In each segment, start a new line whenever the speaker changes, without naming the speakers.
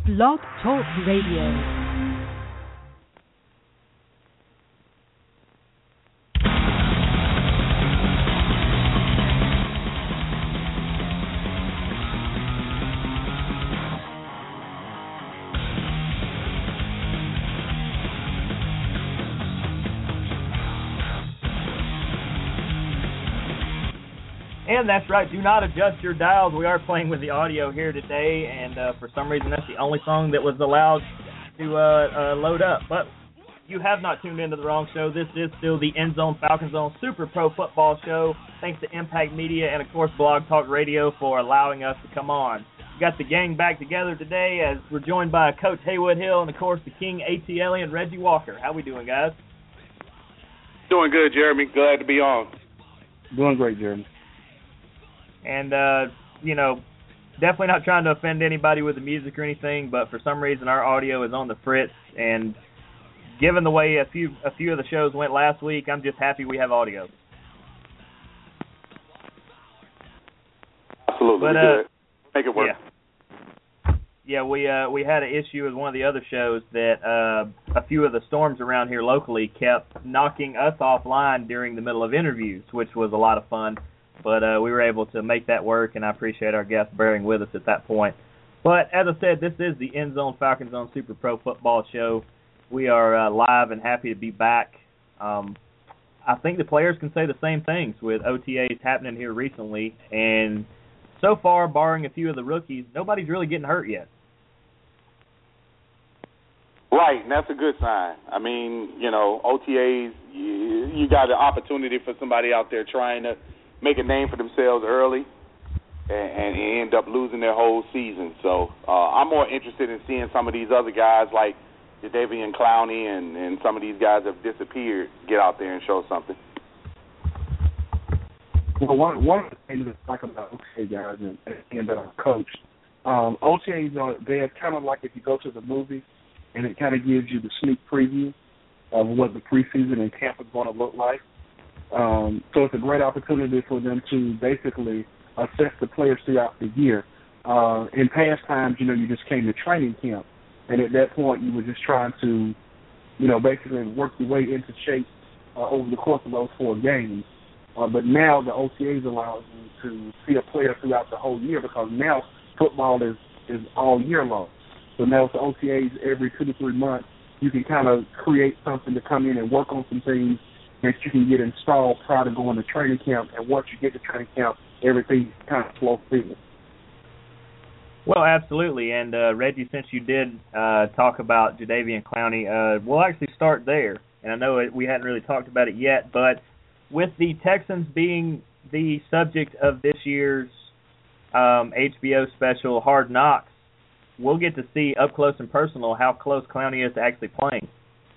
Blog Talk Radio.
And that's right, do not adjust your dials. We are playing with the audio here today, and for some reason that's the only song that was allowed to load up. But you have not tuned into the wrong show. This is still the End Zone Falcon Zone Super Pro Football Show. Thanks to Impact Media and, of course, Blog Talk Radio for allowing us to come on. We got the gang back together today as we're joined by Coach Haywood Hill and, of course, the King A.T. Elliott and Reggie Walker. How we doing, guys?
Doing good, Jeremy. Glad to be on.
Doing great, Jeremy.
And, definitely not trying to offend anybody with the music or anything, but for some reason our audio is on the fritz. And given the way a few of the shows went last week, I'm just happy we have audio.
Absolutely.
But,
make it work.
Yeah, we had an issue with one of the other shows that a few of the storms around here locally kept knocking us offline during the middle of interviews, which was a lot of fun. But we were able to make that work, and I appreciate our guests bearing with us at that point. But as I said, this is the End Zone Falcon Zone Super Pro Football Show. We are live and happy to be back. I think the players can say the same things with OTAs happening here recently. And so far, barring a few of the rookies, nobody's really getting hurt yet.
Right, and that's a good sign. I mean, OTAs, you got an opportunity for somebody out there trying to make a name for themselves early and end up losing their whole season. So I'm more interested in seeing some of these other guys like Jadeveon Clowney and some of these guys have disappeared get out there and show something.
Well, one of the things I like about OTA guys and our coach, OTAs they're kind of like if you go to the movie and it kind of gives you the sneak preview of what the preseason and camp is going to look like. So it's a great opportunity for them to basically assess the players throughout the year. In past times, you just came to training camp, and at that point you were just trying to, basically work your way into shape over the course of those 4 games. But now the OTAs allow you to see a player throughout the whole year because now football is all year long. So now with the OTAs every 2 to 3 months, you can kind of create something to come in and work on some things that you can get installed prior to going to training camp, and once you get to training camp, everything kind of flows through.
Well, absolutely, and Reggie, since you did talk about Jadeveon Clowney, we'll actually start there, and I know we hadn't really talked about it yet, but with the Texans being the subject of this year's HBO special, Hard Knocks, we'll get to see up close and personal how close Clowney is to actually playing.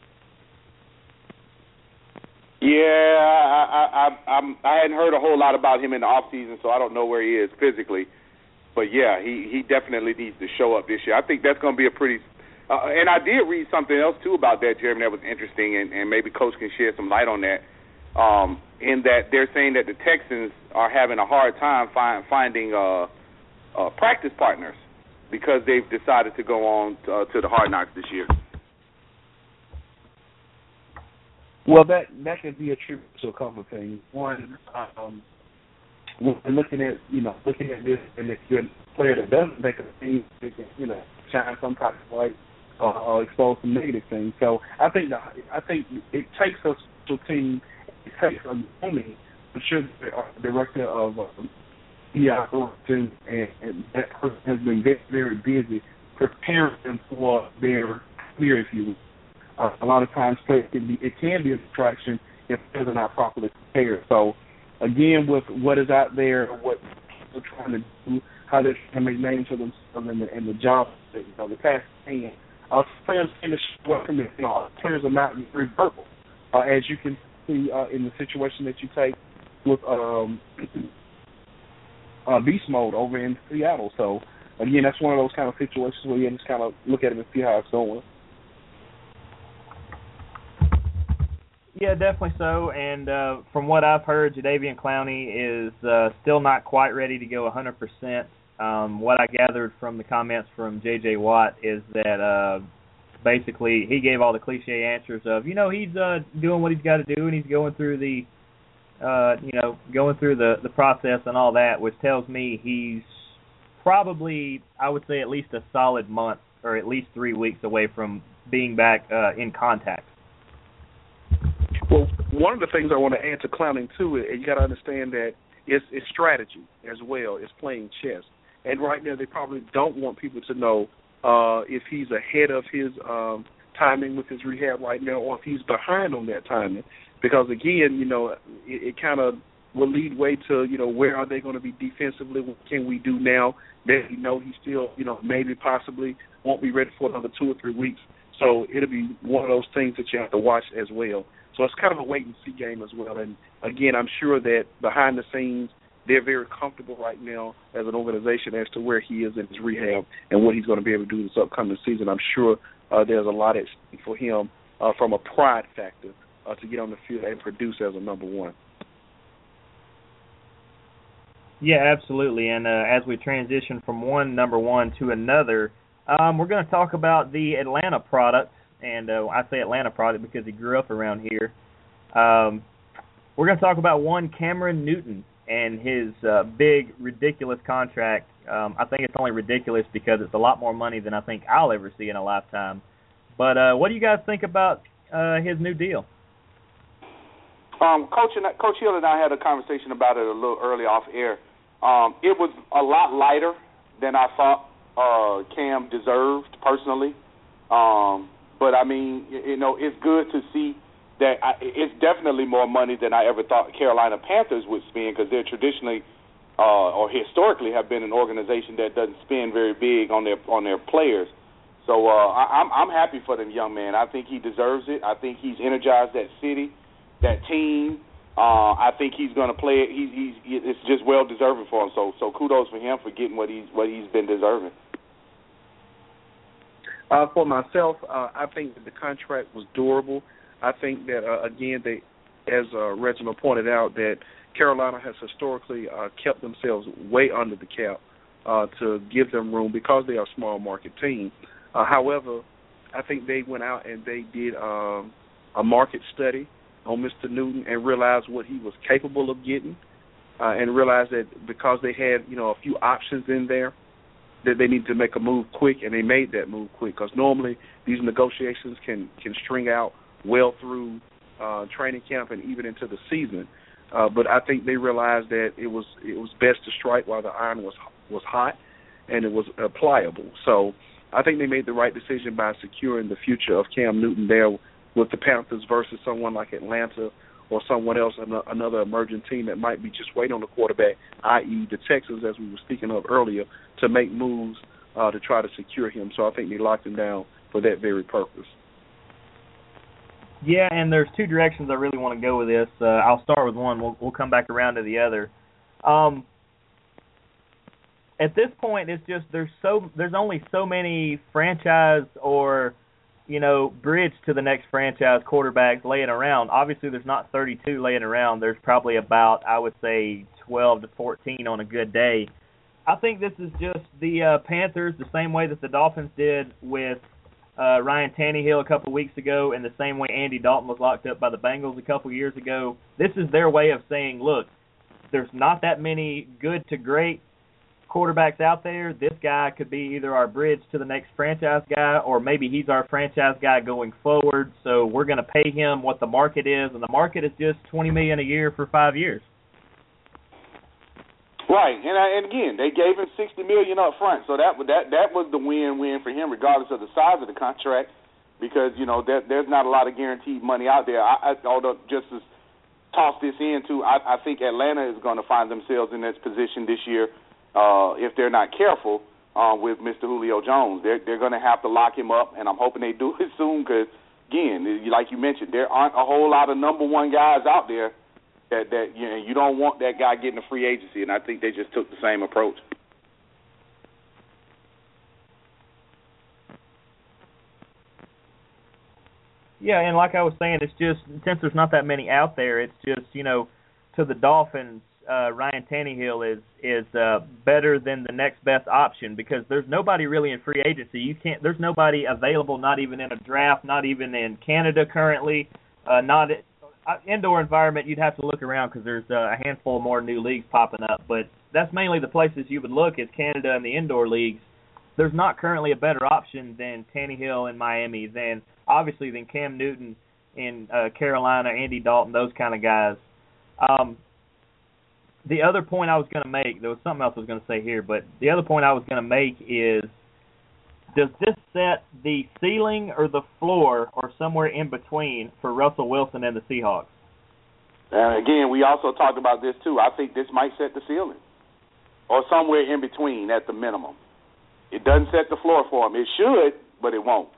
Yeah, I hadn't heard a whole lot about him in the off season, so I don't know where he is physically. But yeah, he definitely needs to show up this year. I think that's going to be a pretty. And I did read something else too about that, Jeremy, that was interesting, and maybe Coach can shed some light on that. In that they're saying that the Texans are having a hard time finding practice partners because they've decided to go on to the Hard Knocks this year.
Well, that could be attributed to a couple of things. One, looking at this, and if you're a player that doesn't make a team, they can shine some type of light or expose some negative things. So I think it takes us to a team. It takes a moment. I'm sure the director of operations and that person has been very, very busy preparing them for their career, if you will. A lot of times it can be a distraction if players are not properly prepared. So, again, with what is out there, what they're trying to do, how they're trying to make names for themselves and the job, the task at hand, players tend to show up from it. Players are not very verbal, as you can see in the situation that you take with Beast Mode over in Seattle. So, again, that's one of those kind of situations where you just kind of look at it and see how it's going.
Yeah, definitely so. And from what I've heard, Jadeveon Clowney is still not quite ready to go 100%. What I gathered from the comments from J.J. Watt is that basically he gave all the cliche answers of, he's doing what he's got to do, and he's going through the the process and all that, which tells me he's probably, I would say, at least a solid month or at least 3 weeks away from being back in contact.
Well, one of the things I want to add to clowning too is you got to understand that it's strategy as well. It's playing chess, and right now they probably don't want people to know if he's ahead of his timing with his rehab right now, or if he's behind on that timing. Because again, it kind of will lead way to where are they going to be defensively? What can we do now that he still maybe possibly won't be ready for another 2 or 3 weeks. So it'll be one of those things that you have to watch as well. So it's kind of a wait-and-see game as well. And, again, I'm sure that behind the scenes they're very comfortable right now as an organization as to where he is in his rehab and what he's going to be able to do this upcoming season. I'm sure there's a lot at stake for him from a pride factor to get on the field and produce as a number one.
Yeah, absolutely. And as we transition from one number one to another, we're going to talk about the Atlanta product. And I say Atlanta product because he grew up around here. We're going to talk about one Cameron Newton and his big, ridiculous contract. I think it's only ridiculous because it's a lot more money than I think I'll ever see in a lifetime. But what do you guys think about his new deal?
Coach Hill and I had a conversation about it a little early off air. It was a lot lighter than I thought Cam deserved personally. But, I mean, it's good to see that it's definitely more money than I ever thought Carolina Panthers would spend, because they're traditionally or historically have been an organization that doesn't spend very big on their players. So I'm happy for them young man. I think he deserves it. I think he's energized that city, that team. I think he's going to play it. It's just well deserving for him. So kudos for him for getting what he's been deserving.
For myself, I think that the contract was durable. I think that again, as Reginald pointed out, that Carolina has historically kept themselves way under the cap to give them room because they are a small market team. However, I think they went out and they did a market study on Mr. Newton and realized what he was capable of getting, and realized that because they had a few options in there, that they needed to make a move quick, and they made that move quick, because normally these negotiations can string out well through training camp and even into the season. But I think they realized that it was best to strike while the iron was hot and it was pliable. So I think they made the right decision by securing the future of Cam Newton there with the Panthers versus someone like Atlanta or someone else, another emerging team that might be just waiting on the quarterback, i.e. the Texans, as we were speaking of earlier, to make moves to try to secure him. So I think they locked him down for that very purpose.
Yeah, and there's two directions I really want to go with this. I'll start with one. We'll come back around to the other. At this point, it's just there's only so many franchise or bridge to the next franchise quarterbacks laying around. Obviously, there's not 32 laying around. There's probably about, I would say, 12 to 14 on a good day. I think this is just the Panthers, the same way that the Dolphins did with Ryan Tannehill a couple weeks ago, and the same way Andy Dalton was locked up by the Bengals a couple years ago. This is their way of saying, look, there's not that many good to great quarterbacks out there. This guy could be either our bridge to the next franchise guy, or maybe he's our franchise guy going forward. So we're going to pay him what the market is, and the market is just $20 million a year for 5 years.
Right, and again, they gave him $60 million up front, so that was the win-win for him, regardless of the size of the contract, because there's not a lot of guaranteed money out there. Although just to toss this in too, I think Atlanta is going to find themselves in this position this year. If they're not careful with Mr. Julio Jones. They're going to have to lock him up, and I'm hoping they do it soon because, again, like you mentioned, there aren't a whole lot of number one guys out there that you don't want that guy getting a free agency, and I think they just took the same approach.
Yeah, and like I was saying, it's just, since there's not that many out there, it's just, to the Dolphins, Ryan Tannehill is better than the next best option, because there's nobody really in free agency. There's nobody available, not even in a draft, not even in Canada currently. Indoor environment, you'd have to look around because there's a handful more new leagues popping up. But that's mainly the places you would look, is Canada and the indoor leagues. There's not currently a better option than Tannehill in Miami, than Cam Newton in Carolina, Andy Dalton, those kind of guys. The other point I was going to make, there was something else I was going to say here, but the other point I was going to make is, does this set the ceiling or the floor or somewhere in between for Russell Wilson and the Seahawks?
And again, we also talked about this too. I think this might set the ceiling, or somewhere in between at the minimum. It doesn't set the floor for him. It should, but it won't.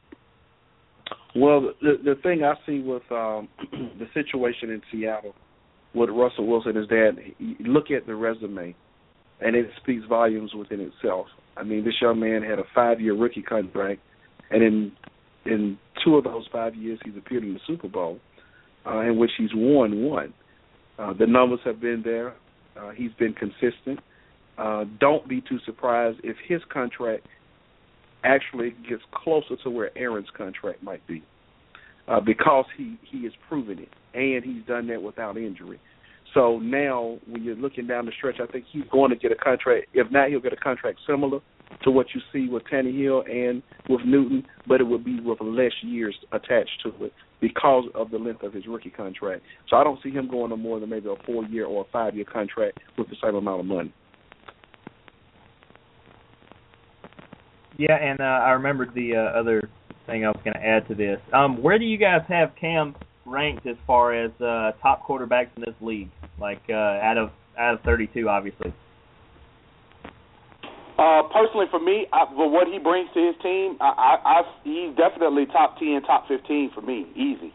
Well, the thing I see with the situation in Seattle with Russell Wilson is that you look at the resume, and it speaks volumes within itself. I mean, this young man had a 5-year rookie contract, and in 2 of those 5 years he's appeared in the Super Bowl, in which he's won one. The numbers have been there. He's been consistent. Don't be too surprised if his contract actually gets closer to where Aaron's contract might be, because he has proven it, and he's done that without injury. So now when you're looking down the stretch, I think he's going to get a contract. If not, he'll get a contract similar to what you see with Tannehill and with Newton, but it would be with less years attached to it because of the length of his rookie contract. So I don't see him going no more than maybe a 4-year or a 5-year contract with the same amount of money.
Yeah, and I remembered the other thing I was going to add to this. Where do you guys have Cam ranked as far as top quarterbacks in this league? Like out of 32, obviously.
Personally, for me, for what he brings to his team, he's definitely top 10, top 15 for me, easy.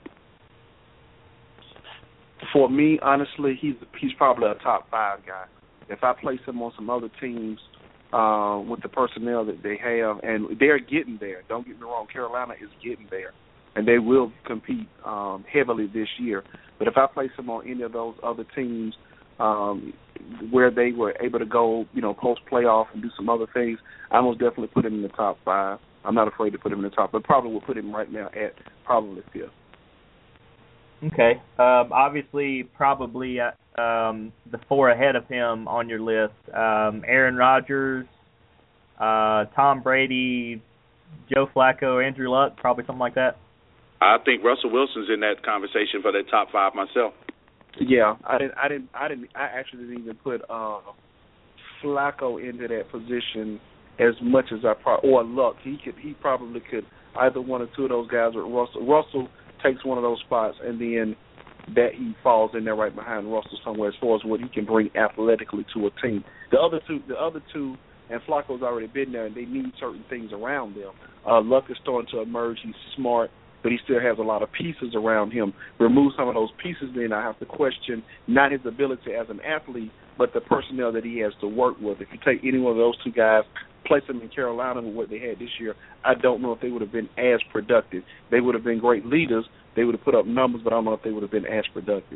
For me, honestly, he's probably a top 5 guy. If I place him on some other teams with the personnel that they have, and they're getting there. Don't get me wrong, Carolina is getting there, and they will compete heavily this year. But if I place him on any of those other teams where they were able to go, post-playoff and do some other things, I most definitely put him in the top 5. I'm not afraid to put him in the top, but probably will put him right now at probably 5th.
Okay. Obviously, probably the 4 ahead of him on your list, Aaron Rodgers, Tom Brady, Joe Flacco, Andrew Luck, probably something like that.
I think Russell Wilson's in that conversation for that top 5 myself.
Yeah, I actually didn't even put Flacco into that position as much as or Luck. He probably could either one or two of those guys with Russell. Russell takes one of those spots, and then that he falls in there right behind Russell somewhere as far as what he can bring athletically to a team. The other two, and Flacco's already been there, and they need certain things around them. Luck is starting to emerge. He's smart, but he still has a lot of pieces around him. Remove some of those pieces, then I have to question not his ability as an athlete, but the personnel that he has to work with. If you take any one of those two guys, place them in Carolina with what they had this year, I don't know if they would have been as productive. They would have been great leaders. They would have put up numbers, but I don't know if they would have been as productive.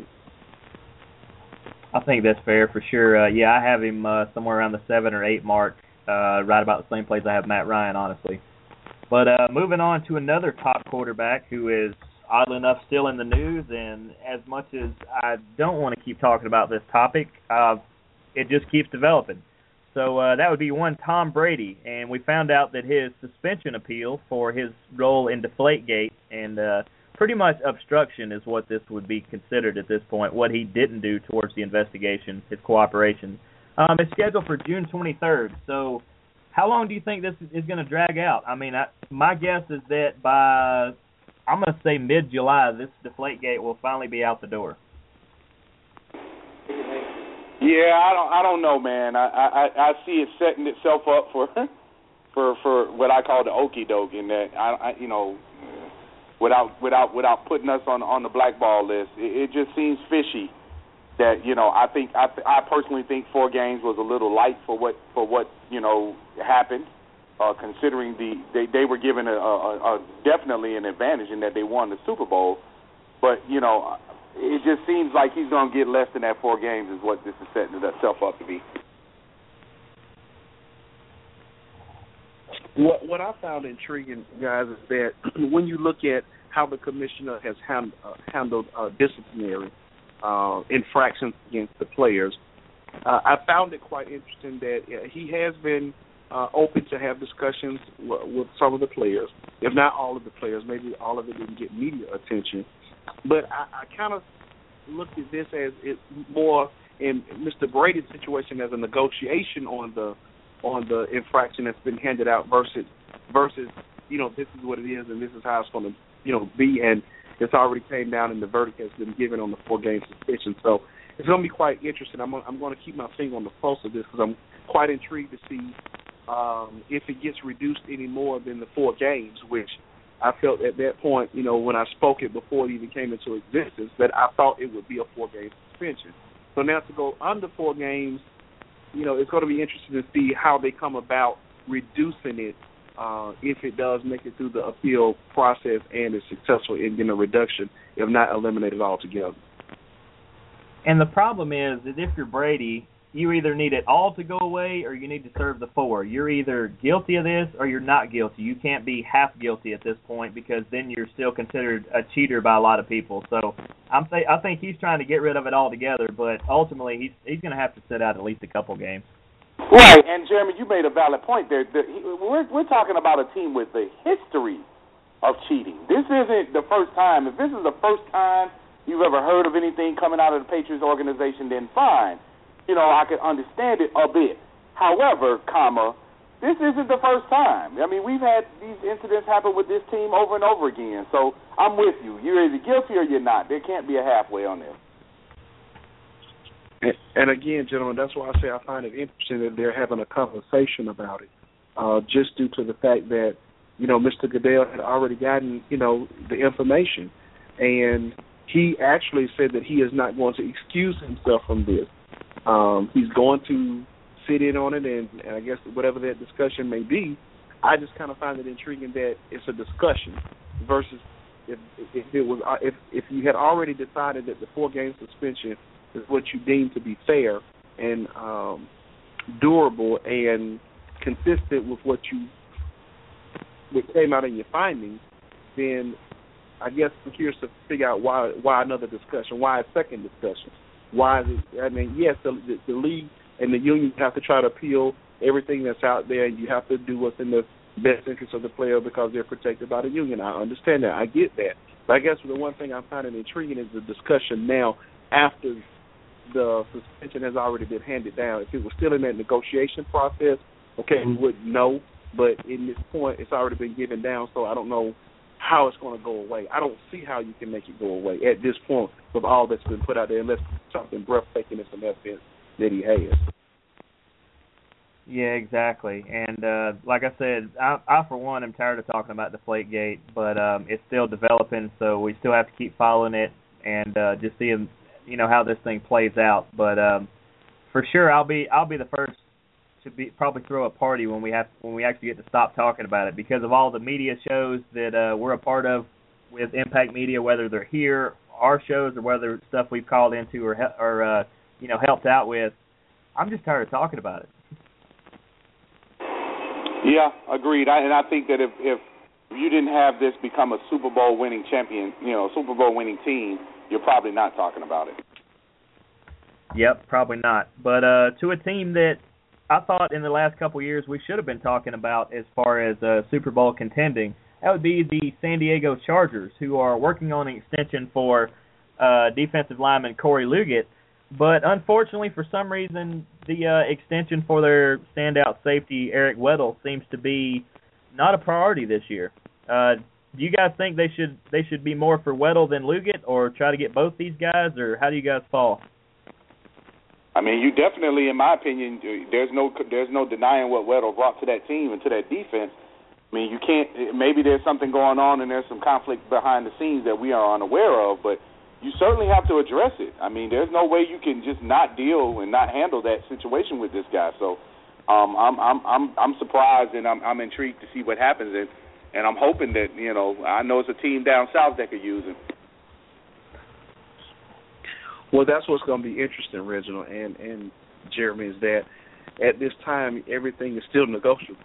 I think that's fair for sure. Yeah, I have him somewhere around the 7 or 8 mark, right about the same place I have Matt Ryan, honestly. But moving on to another top quarterback who is, oddly enough, still in the news, and as much as I don't want to keep talking about this topic, it just keeps developing. So that would be one Tom Brady, and we found out that his suspension appeal for his role in Deflategate and pretty much obstruction is what this would be considered at this point, what he didn't do towards the investigation, his cooperation. It's scheduled for June 23rd, so how long do you think this is going to drag out? I mean, my guess is that by, I'm going to say mid-July, this Deflategate will finally be out the door.
Yeah, I don't know, man. I see it setting itself up for what I call the okie doke, in that without putting us on the blackball list, it just seems fishy. That I personally think 4 games was a little light for what happened, considering they were given a definitely an advantage in that they won the Super Bowl. But, it just seems like he's going to get less than that 4 games is what this is setting itself up to be.
What I found intriguing, guys, is that when you look at how the commissioner has handled disciplinary infractions against the players, I found it quite interesting that he has been open to have discussions with some of the players, if not all of the players. Maybe all of it didn't get media attention. But I kind of looked at this as it more in Mr. Brady's situation as a negotiation on the infraction that's been handed out versus this is what it is and this is how it's going to be, and it's already came down and the verdict has been given on the 4-game suspension. So it's going to be quite interesting. I'm going to keep my finger on the pulse of this because I'm quite intrigued to see if it gets reduced any more than the 4 games, which I felt at that point, when I spoke it before it even came into existence, that I thought it would be a 4-game suspension. So now to go under 4 games, it's going to be interesting to see how they come about reducing it if it does make it through the appeal process and is successful in getting a reduction, if not eliminated altogether.
And the problem is that if you're Brady, you either need it all to go away or you need to serve the 4. You're either guilty of this or you're not guilty. You can't be half guilty at this point because then you're still considered a cheater by a lot of people. So I think he's trying to get rid of it altogether, but ultimately he's going to have to sit out at least a couple games.
Right, and Jeremy, you made a valid point there. We're talking about a team with a history of cheating. This isn't the first time. If this is the first time you've ever heard of anything coming out of the Patriots organization, then fine. I could understand it a bit. However, this isn't the first time. I mean, we've had these incidents happen with this team over and over again. So I'm with you. You're either guilty or you're not. There can't be a halfway on this.
And again, gentlemen, that's why I say I find it interesting that they're having a conversation about it, just due to the fact that, Mr. Goodell had already gotten, the information. And he actually said that he is not going to excuse himself from this. He's going to sit in on it, and I guess whatever that discussion may be, I just kind of find it intriguing that it's a discussion versus if you had already decided that the 4-game suspension is what you deem to be fair and durable and consistent with what came out in your findings, then I guess I'm curious to figure out why another discussion, why a second discussion. Why is it? I mean, yes, the league and the union have to try to appeal everything that's out there, and you have to do what's in the best interest of the player because they're protected by the union. I understand that. I get that. But I guess the one thing I'm finding intriguing is the discussion now after the suspension has already been handed down. If it was still in that negotiation process, okay, we wouldn't know. But in this point, it's already been given down, so I don't know how it's going to go away. I don't see how you can make it go away at this point with all that's been put out there unless something breathtaking is some evidence that he has.
Yeah, exactly. And like I said, I for one am tired of talking about Deflategate, but it's still developing, so we still have to keep following it and just seeing how this thing plays out. But for sure, I'll be the first to probably throw a party when we actually get to stop talking about it because of all the media shows that we're a part of with Impact Media, whether they're here, our shows, or whether stuff we've called into or helped out with. I'm just tired of talking about it.
Yeah, agreed. I think that if you didn't have this become a Super Bowl winning champion, Super Bowl winning team, you're probably not talking about it.
Yep, probably not. But to a team that I thought in the last couple of years we should have been talking about as far as Super Bowl contending, that would be the San Diego Chargers, who are working on an extension for defensive lineman Corey Liuget. But unfortunately, for some reason, the extension for their standout safety, Eric Weddle, seems to be not a priority this year. Do you guys think they should be more for Weddle than Liuget, or try to get both these guys, or how do you guys fall?
I mean, you definitely, in my opinion, there's no denying what Weddle brought to that team and to that defense. I mean, you can't. Maybe there's something going on and there's some conflict behind the scenes that we are unaware of, but you certainly have to address it. I mean, there's no way you can just not deal and not handle that situation with this guy. So, I'm surprised and I'm intrigued to see what happens, and I'm hoping that I know it's a team down south that could use him.
Well, that's what's going to be interesting, Reginald and Jeremy, is that at this time everything is still negotiable.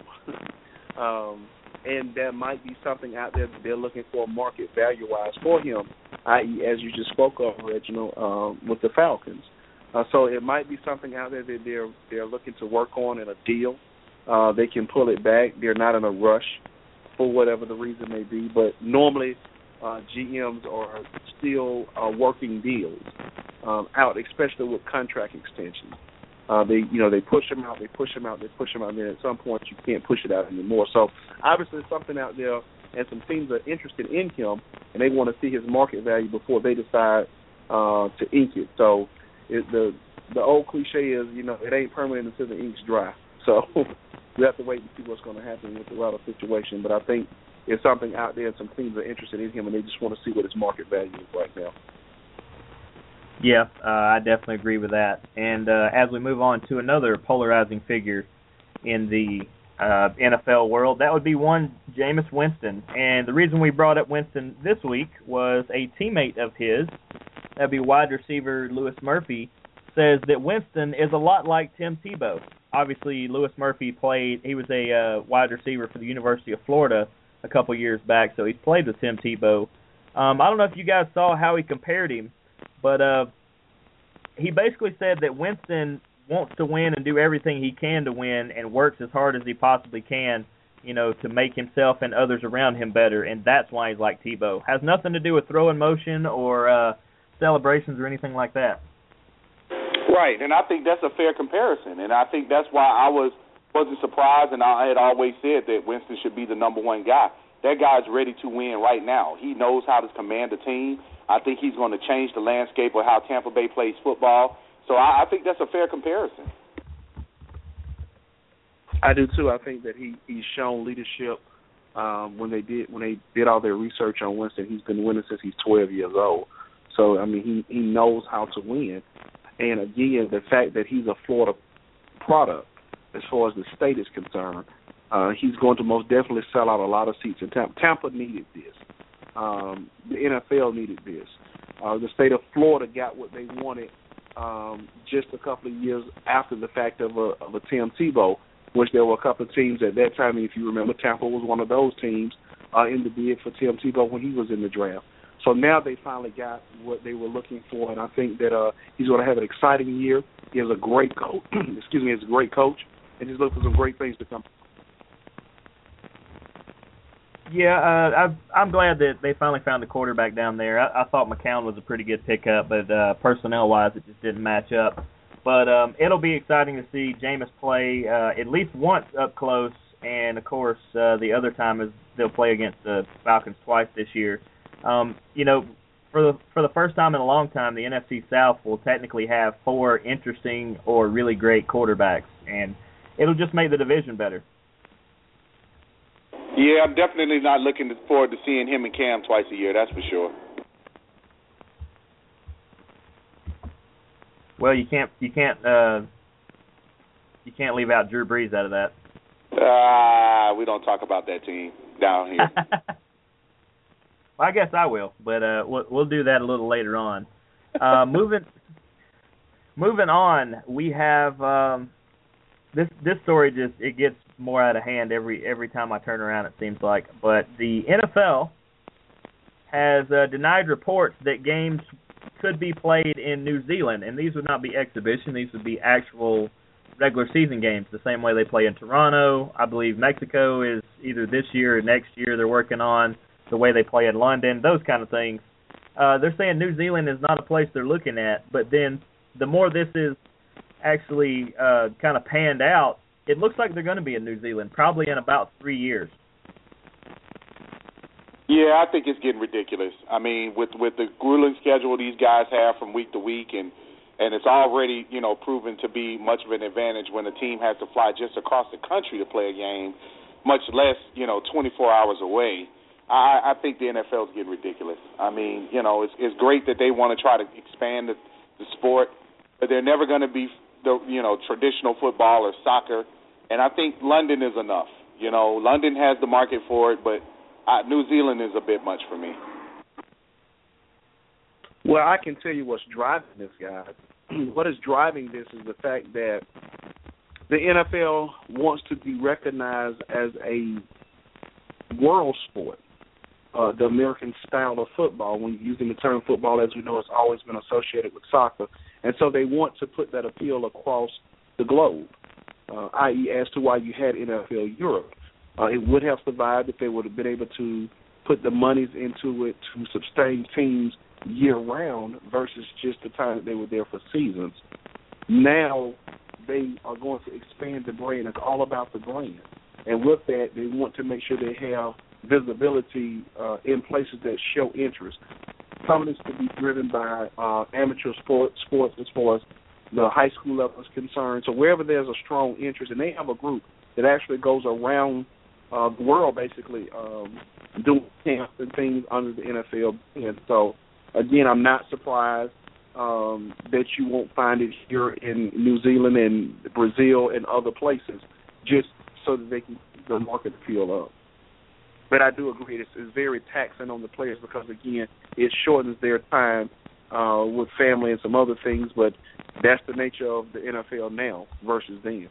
And there might be something out there that they're looking for market value-wise for him, i.e., as you just spoke of, Reginald, with the Falcons. So it might be something out there that they're looking to work on in a deal. They can pull it back. They're not in a rush for whatever the reason may be. But normally GMs are still working deals out, especially with contract extensions. They push them out, and then at some point you can't push it out anymore. So obviously there's something out there, and some teams are interested in him, and they want to see his market value before they decide to ink it. So the old cliche is, it ain't permanent until the ink's dry. So we have to wait and see what's going to happen with the Router situation. But I think there's something out there, and some teams are interested in him, and they just want to see what his market value is right now.
Yeah, I definitely agree with that. And as we move on to another polarizing figure in the NFL world, that would be one Jameis Winston. And the reason we brought up Winston this week was a teammate of his, that'd be wide receiver Louis Murphy, says that Winston is a lot like Tim Tebow. Obviously, Louis Murphy he was a wide receiver for the University of Florida a couple years back, so he's played with Tim Tebow. I don't know if you guys saw how he compared him, but he basically said that Winston wants to win and do everything he can to win and works as hard as he possibly can, to make himself and others around him better, and that's why he's like Tebow. Has nothing to do with throwing motion or celebrations or anything like that.
Right, and I think that's a fair comparison, and I think that's why I wasn't surprised, and I had always said that Winston should be the number one guy. That guy's ready to win right now. He knows how to command a team. I think he's going to change the landscape of how Tampa Bay plays football. So I think that's a fair comparison.
I do too. I think that he's shown leadership when they did all their research on Winston. He's been winning since he's 12 years old. So I mean, he knows how to win. And again, the fact that he's a Florida product, as far as the state is concerned, he's going to most definitely sell out a lot of seats in Tampa. Tampa needed this. The NFL needed this. The state of Florida got what they wanted just a couple of years after the fact of a Tim Tebow, which there were a couple of teams at that time. If you remember, Tampa was one of those teams in the bid for Tim Tebow when he was in the draft. So now they finally got what they were looking for, and I think that he's going to have an exciting year. He has a great coach. He's a great coach, and he's looking for some great things to come.
Yeah, I'm glad that they finally found the quarterback down there. I thought McCown was a pretty good pickup, but personnel-wise, it just didn't match up. But it'll be exciting to see Jameis play at least once up close, and, of course, the other time is they'll play against the Falcons twice this year. For the first time in a long time, the NFC South will technically have 4 interesting or really great quarterbacks, and it'll just make the division better.
Yeah, I'm definitely not looking forward to seeing him and Cam twice a year, that's for sure.
Well, you can't leave out Drew Brees out of that.
We don't talk about that team down here.
Well, I guess I will, but we'll do that a little later on. Moving on, we have this story it gets more out of hand every time I turn around, it seems like. But the NFL has denied reports that games could be played in New Zealand, and these would not be exhibition; these would be actual regular season games, the same way they play in Toronto. I believe Mexico is either this year or next year they're working on the way they play in London, those kind of things. They're saying New Zealand is not a place they're looking at, but then the more this is actually kind of panned out, it looks like they're going to be in New Zealand probably in about 3 years.
Yeah, I think it's getting ridiculous. I mean, with the grueling schedule these guys have from week to week, and it's already, proven to be much of an advantage when a team has to fly just across the country to play a game, much less, 24 hours away. I think the NFL is getting ridiculous. I mean, it's great that they want to try to expand the sport, but they're never going to be the traditional football or soccer. And I think London is enough. London has the market for it, but New Zealand is a bit much for me.
Well, I can tell you what's driving this, guys. What is driving this is the fact that the NFL wants to be recognized as a world sport, the American style of football. When you're using the term football, as we know, it's always been associated with soccer. And so they want to put that appeal across the globe, i.e. as to why you had NFL Europe. It would have survived if they would have been able to put the monies into it to sustain teams year-round versus just the time that they were there for seasons. Now they are going to expand the brand. It's all about the brand. And with that, they want to make sure they have visibility in places that show interest. Some of this could be driven by amateur sports as far as the high school level is concerned. So wherever there's a strong interest, and they have a group that actually goes around the world basically doing camps and things under the NFL. And so, again, I'm not surprised that you won't find it here in New Zealand and Brazil and other places just so that they can keep the market appeal up. But I do agree it's very taxing on the players because, again, it shortens their time with family and some other things, but that's the nature of the NFL now versus then.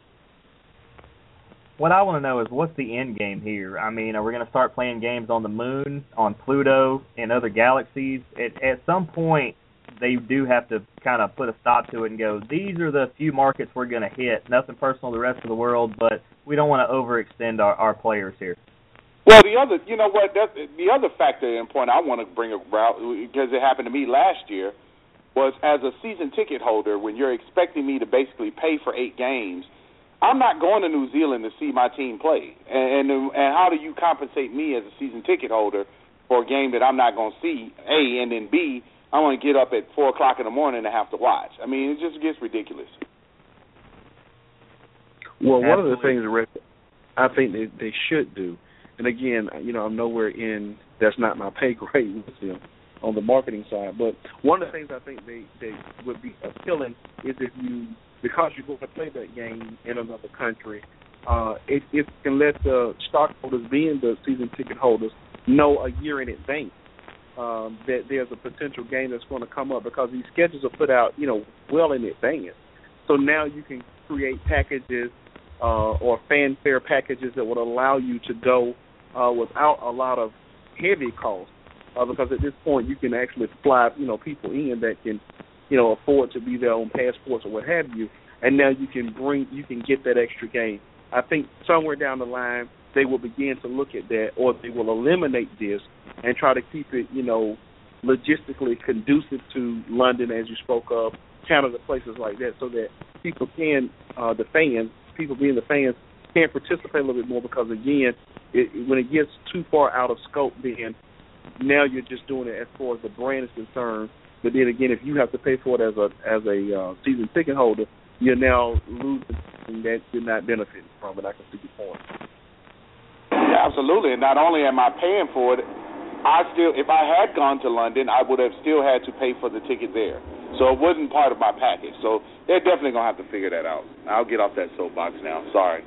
What I want to know is what's the end game here? I mean, are we going to start playing games on the moon, on Pluto, and other galaxies? At some point, they do have to kind of put a stop to it and go, these are the few markets we're going to hit. Nothing personal to the rest of the world, but we don't want to overextend our players here.
Well, the other factor and point I want to bring about, because it happened to me last year, was as a season ticket holder, when you're expecting me to basically pay for 8 games, I'm not going to New Zealand to see my team play. And how do you compensate me as a season ticket holder for a game that I'm not going to see, A, and then B, I want to get up at 4 o'clock in the morning and have to watch. I mean, it just gets ridiculous.
Well, one of the things, Rick, I think they should do, and again, I'm nowhere in, that's not my pay grade with them on the marketing side, but one of the things I think they would be appealing is if you, because you're going to play that game in another country, it can let the stockholders, being the season ticket holders, know a year in advance that there's a potential game that's going to come up, because these schedules are put out, well in advance. So now you can create packages or fanfare packages that would allow you to go without a lot of heavy costs, because at this point you can actually fly, people in that can, afford to be there on passports or what have you, and now you can get that extra game. I think somewhere down the line they will begin to look at that, or they will eliminate this and try to keep it, logistically conducive to London, as you spoke of, Canada, places like that, so that people can, people being the fans, can participate a little bit more, because, again, when it gets too far out of scope, then now you're just doing it as far as the brand is concerned. But then again, if you have to pay for it as a season ticket holder, you're now losing something that you're not benefiting from, and I can see your point.
Yeah, absolutely. And not only am I paying for it, if I had gone to London, I would have still had to pay for the ticket there. So it wasn't part of my package. So they're definitely going to have to figure that out. I'll get off that soapbox now. Sorry.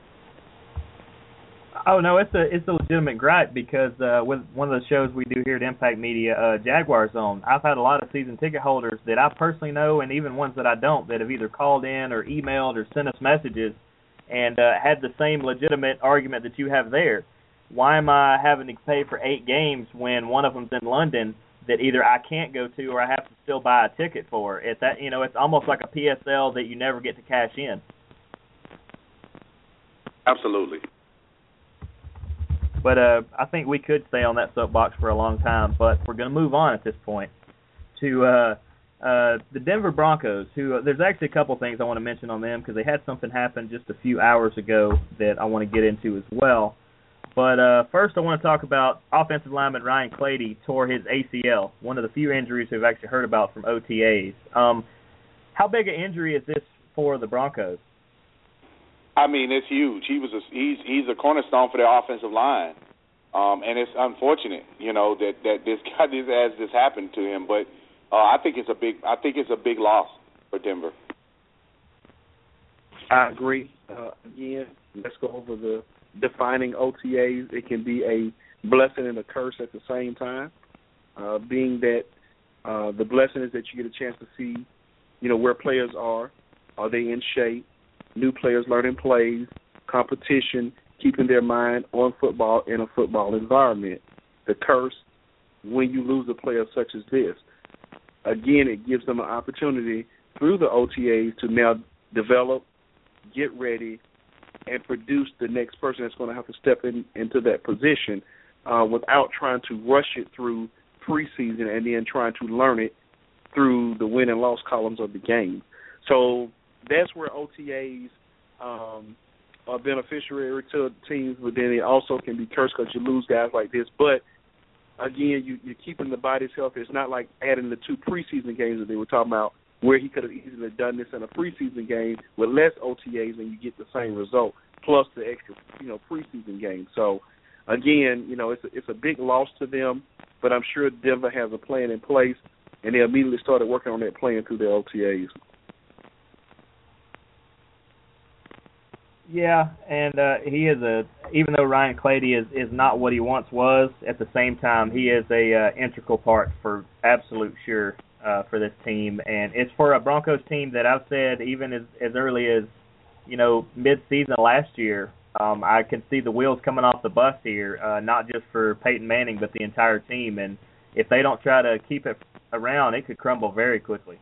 Oh, no, it's a legitimate gripe, because with one of the shows we do here at Impact Media, Jaguar Zone, I've had a lot of season ticket holders that I personally know, and even ones that I don't, that have either called in or emailed or sent us messages and had the same legitimate argument that you have there. Why am I having to pay for 8 games when one of them's in London that either I can't go to or I have to still buy a ticket for? It's almost like a PSL that you never get to cash in.
Absolutely.
But I think we could stay on that soapbox for a long time, but we're going to move on at this point to the Denver Broncos, who there's actually a couple things I want to mention on them, because they had something happen just a few hours ago that I want to get into as well. But first I want to talk about offensive lineman Ryan Clady tore his ACL, one of the few injuries we've actually heard about from OTAs. How big an injury is this for the Broncos?
I mean, it's huge. He's a cornerstone for their offensive line, and it's unfortunate, that this happened to him. But I think it's a big loss for Denver.
I agree. Again, let's go over the defining OTAs. It can be a blessing and a curse at the same time, being that The blessing is that you get a chance to see, where players are. Are they in shape? New players learning plays, competition, keeping their mind on football in a football environment. The curse, when you lose a player such as this. Again, it gives them an opportunity through the OTAs to now develop, get ready, and produce the next person that's going to have to step into that position without trying to rush it through preseason and then trying to learn it through the win and loss columns of the game. So that's where OTAs are beneficiary to teams, but then it also can be cursed because you lose guys like this. But, again, you're keeping the bodies healthy. It's not like adding the 2 preseason games that they were talking about, where he could have easily done this in a preseason game with less OTAs and you get the same result, plus the extra, preseason game. So, again, it's a big loss to them, but I'm sure Denver has a plan in place, and they immediately started working on that plan through their OTAs.
Yeah, and he is even though Ryan Clady is not what he once was, at the same time he is a integral part for absolute sure for this team, and it's for a Broncos team that I've said even as early as mid-season last year. I can see the wheels coming off the bus here, not just for Peyton Manning but the entire team, and if they don't try to keep it around, it could crumble very quickly.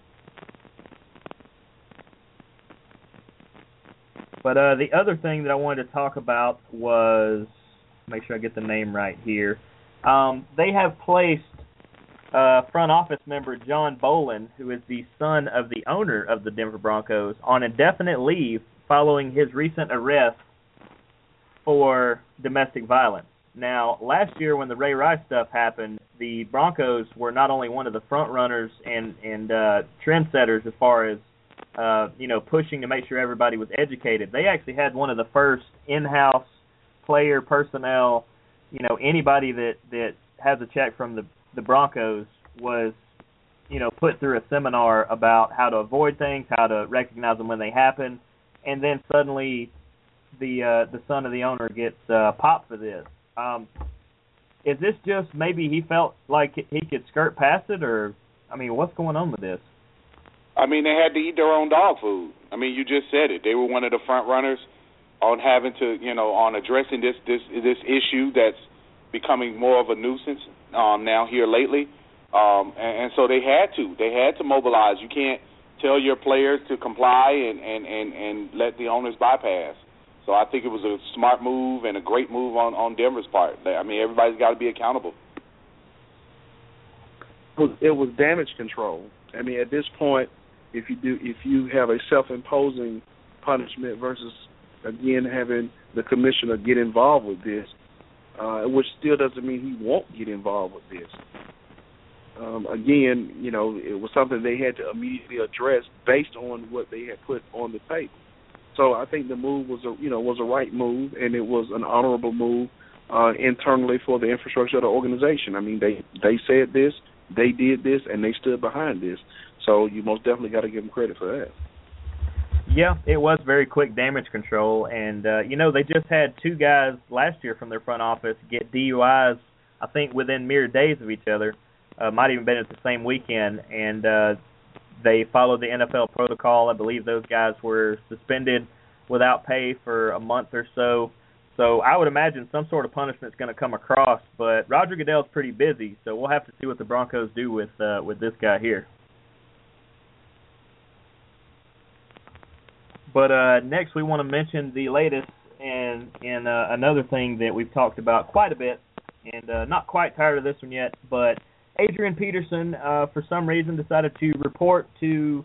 But the other thing that I wanted to talk about was, make sure I get the name right here, they have placed front office member John Bolin, who is the son of the owner of the Denver Broncos, on indefinite leave following his recent arrest for domestic violence. Now, last year when the Ray Rice stuff happened, the Broncos were not only one of the front runners and trendsetters as far as pushing to make sure everybody was educated. They actually had one of the first in-house player personnel, anybody that has a check from the Broncos was, put through a seminar about how to avoid things, how to recognize them when they happen, and then suddenly the son of the owner gets popped for this. Is this just maybe he felt like he could skirt past it, or, what's going on with this?
They had to eat their own dog food. You just said it. They were one of the front runners on having to, on addressing this issue that's becoming more of a nuisance now here lately. And so they had to mobilize. You can't tell your players to comply and let the owners bypass. So I think it was a smart move and a great move on Denver's part. Everybody's got to be accountable.
It was damage control. At this point, if you have a self-imposing punishment versus, again, having the commissioner get involved with this, which still doesn't mean he won't get involved with this. Again, it was something they had to immediately address based on what they had put on the table. So I think the move was a right move, and it was an honorable move internally for the infrastructure of the organization. They said this, they did this, and they stood behind this. So you most definitely got to give them credit for that.
Yeah, it was very quick damage control, and they just had 2 guys last year from their front office get DUIs, I think within mere days of each other. Might even been at the same weekend, and they followed the NFL protocol. I believe those guys were suspended without pay for a month or so. So I would imagine some sort of punishment is going to come across, but Roger Goodell's pretty busy, so we'll have to see what the Broncos do with this guy here. But next we want to mention the latest in another thing that we've talked about quite a bit, and not quite tired of this one yet, but Adrian Peterson, for some reason, decided to report to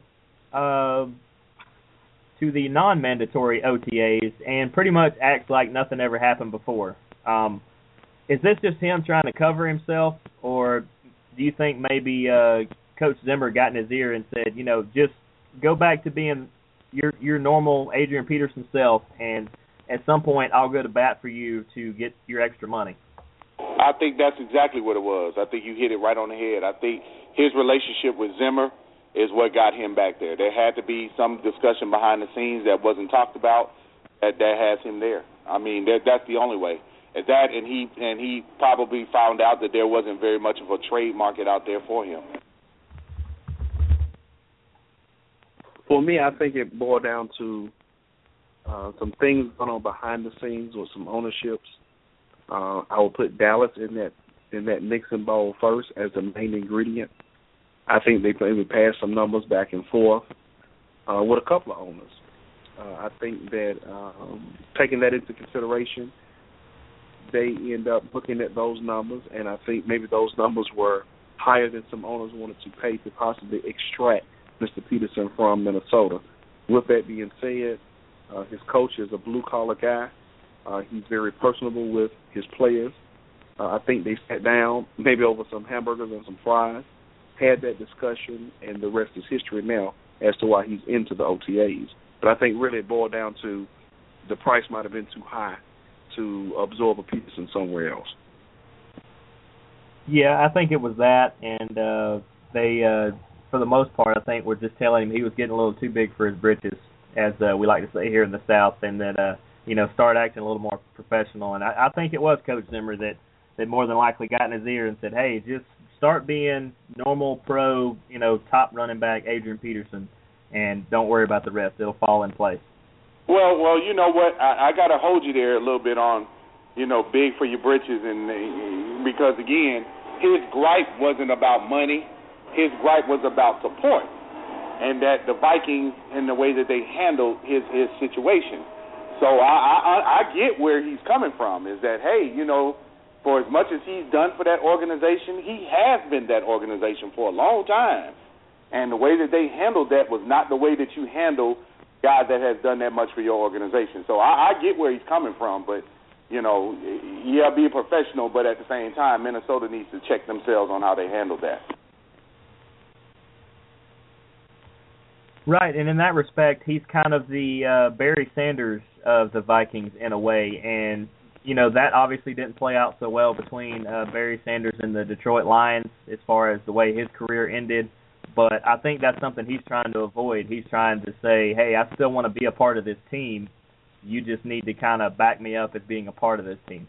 the non-mandatory OTAs and pretty much acts like nothing ever happened before. Is this just him trying to cover himself, or do you think maybe Coach Zimmer got in his ear and said, just go back to being your normal Adrian Peterson self, and at some point I'll go to bat for you to get your extra money?
I think that's exactly what it was. I think you hit it right on the head. I think his relationship with Zimmer is what got him back there. There had to be some discussion behind the scenes that wasn't talked about that has him there. That's the only way. That and he probably found out that there wasn't very much of a trade market out there for him.
For me, I think it boiled down to some things going on behind the scenes with some ownerships. I will put Dallas in that mixing bowl first as the main ingredient. I think they maybe passed some numbers back and forth with a couple of owners. I think that taking that into consideration, they end up looking at those numbers, and I think maybe those numbers were higher than some owners wanted to pay to possibly extract Mr. Peterson from Minnesota. With that being said, his coach is a blue-collar guy. He's very personable with his players. I think they sat down, maybe over some hamburgers and some fries, had that discussion, and the rest is history now as to why he's into the OTAs. But I think really it boiled down to the price might have been too high to absorb a Peterson somewhere else.
Yeah, I think it was that, and they, for the most part, I think were just telling him he was getting a little too big for his britches, as we like to say here in the South, and that, start acting a little more professional. And I think it was Coach Zimmer that more than likely got in his ear and said, hey, just start being normal pro, top running back Adrian Peterson, and don't worry about the rest. It'll fall in place.
Well, you know what? I got to hold you there a little bit on, big for your britches, and because, again, his gripe wasn't about money. His gripe was about support, and that the Vikings and the way that they handled his situation. So I get where he's coming from, is that, hey, for as much as he's done for that organization, he has been that organization for a long time. And the way that they handled that was not the way that you handle guys that has done that much for your organization. So I get where he's coming from, but, be professional, but at the same time, Minnesota needs to check themselves on how they handle that.
Right, and in that respect, he's kind of the Barry Sanders of the Vikings in a way, and that obviously didn't play out so well between Barry Sanders and the Detroit Lions as far as the way his career ended, but I think that's something he's trying to avoid. He's trying to say, hey, I still want to be a part of this team. You just need to kind of back me up as being a part of this team.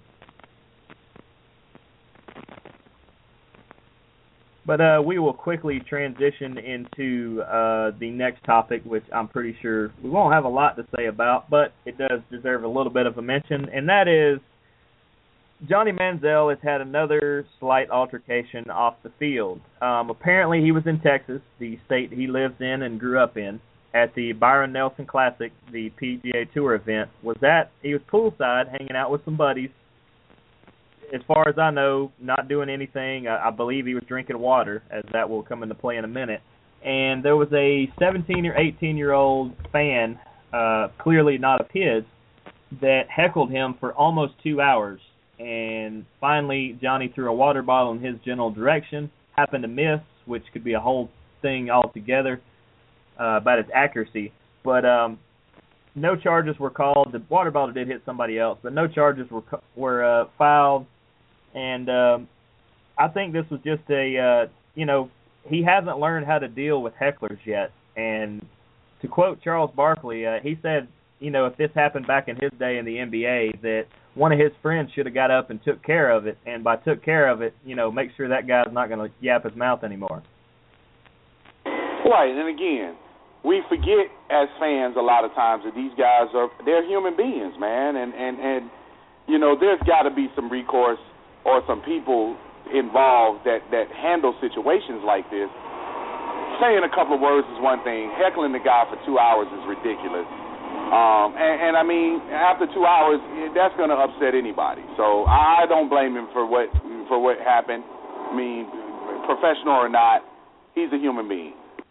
But we will quickly transition into the next topic, which I'm pretty sure we won't have a lot to say about, but it does deserve a little bit of a mention, and that is Johnny Manziel has had another slight altercation off the field. Apparently he was in Texas, the state he lives in and grew up in, at the Byron Nelson Classic, the PGA Tour event. He was poolside hanging out with some buddies. As far as I know, not doing anything. I believe he was drinking water, as that will come into play in a minute. And there was a 17 or 18-year-old fan, clearly not of his, that heckled him for almost 2 hours. And finally, Johnny threw a water bottle in his general direction, happened to miss, which could be a whole thing altogether about its accuracy. But no charges were called. The water bottle did hit somebody else, but no charges were filed. And I think this was just he hasn't learned how to deal with hecklers yet. And to quote Charles Barkley, he said, if this happened back in his day in the NBA, that one of his friends should have got up and took care of it. And by took care of it, make sure that guy's not going to yap his mouth anymore.
Right, and again, we forget as fans a lot of times that these guys they're human beings, man. And there's got to be some recourse or some people involved that handle situations like this. Saying a couple of words is one thing. Heckling the guy for 2 hours is ridiculous. And I mean, after 2 hours, that's going to upset anybody. So I don't blame him for what happened. I mean, professional or not, he's a human being.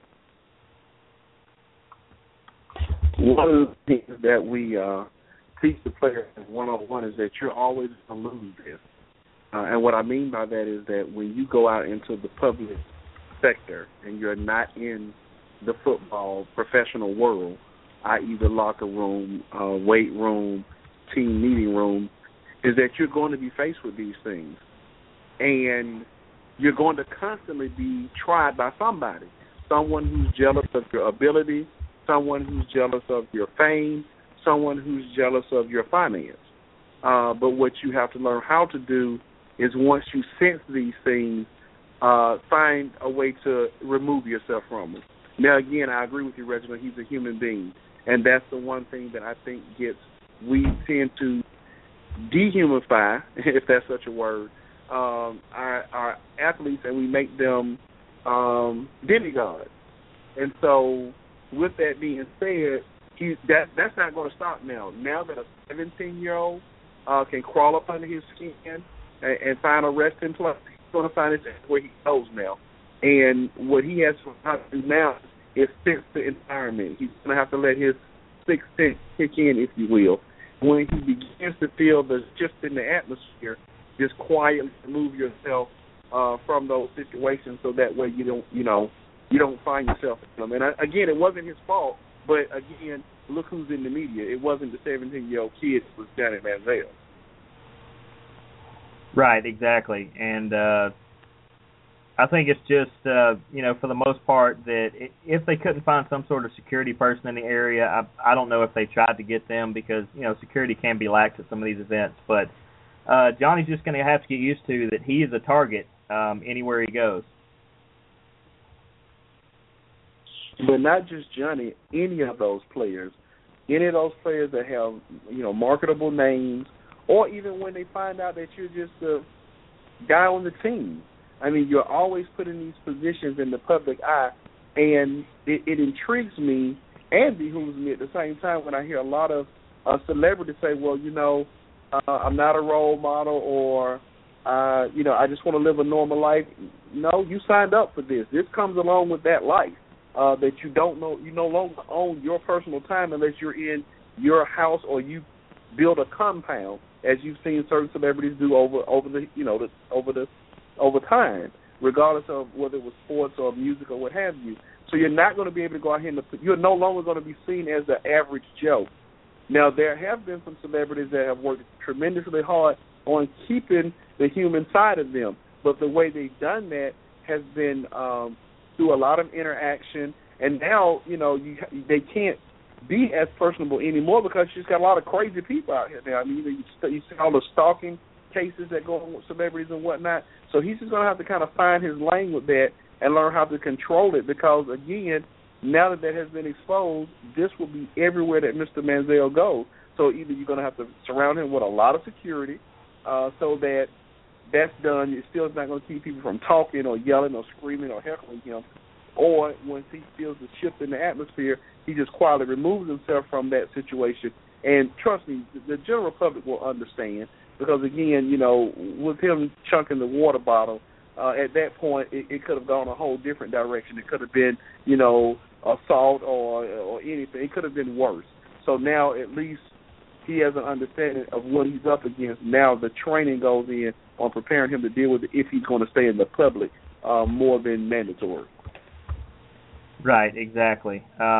One of the things that we teach the players one-on-one is that you're always going to lose this. And what I mean by that is that when you go out into the public sector and you're not in the football professional world, i.e. the locker room, weight room, team meeting room, is that you're going to be faced with these things. And you're going to constantly be tried by somebody, someone who's jealous of your ability, someone who's jealous of your fame, someone who's jealous of your finance. But what you have to learn how to do is once you sense these things, find a way to remove yourself from them. Now, again, I agree with you, Reginald. He's a human being, and that's the one thing that I think we tend to dehumify, if that's such a word, our athletes, and we make them demigods. And so, with that being said, that's not going to stop now. Now that a 17-year-old can crawl up under his skin and find a resting place, he's going to find it where he goes now. And what he has to do now is sense the environment. He's going to have to let his sixth sense kick in, if you will. When he begins to feel the shift in the atmosphere, just quietly remove yourself from those situations, so that way you don't find yourself in them. And again, it wasn't his fault, but again, look who's in the media. It wasn't the 17-year-old kid; it was Johnny Manziel.
Right, exactly, and I think it's just for the most part that if they couldn't find some sort of security person in the area, I don't know if they tried to get them, because security can be lax at some of these events. But Johnny's just going to have to get used to that he is a target anywhere he goes.
But not just Johnny, any of those players that have marketable names, or even when they find out that you're just a guy on the team. I mean, you're always put in these positions in the public eye, and it intrigues me and behooves me at the same time when I hear a lot of celebrities say, well, I'm not a role model, or, I just want to live a normal life. No, you signed up for this. This comes along with that life, that you don't know. You no longer own your personal time unless you're in your house or you build a compound, as you've seen certain celebrities do over time, regardless of whether it was sports or music or what have you. So you're not going to be able to go out here you're no longer going to be seen as the average Joe. Now, there have been some celebrities that have worked tremendously hard on keeping the human side of them, but the way they've done that has been through a lot of interaction, and now, they can't be as personable anymore because she's got a lot of crazy people out here now. I mean, you see all the stalking cases that go on with celebrities and whatnot. So he's just going to have to kind of find his lane with that and learn how to control it, because, again, now that has been exposed, this will be everywhere that Mr. Manziel goes. So either you're going to have to surround him with a lot of security so that that's done. It still is not going to keep people from talking or yelling or screaming or heckling him. Or once he feels the shift in the atmosphere, he just quietly removes himself from that situation. And trust me, the general public will understand, because, again, with him chunking the water bottle, at that point it could have gone a whole different direction. It could have been, assault or anything. It could have been worse. So now at least he has an understanding of what he's up against. Now the training goes in on preparing him to deal with it if he's going to stay in the public more than mandatory.
Right, exactly.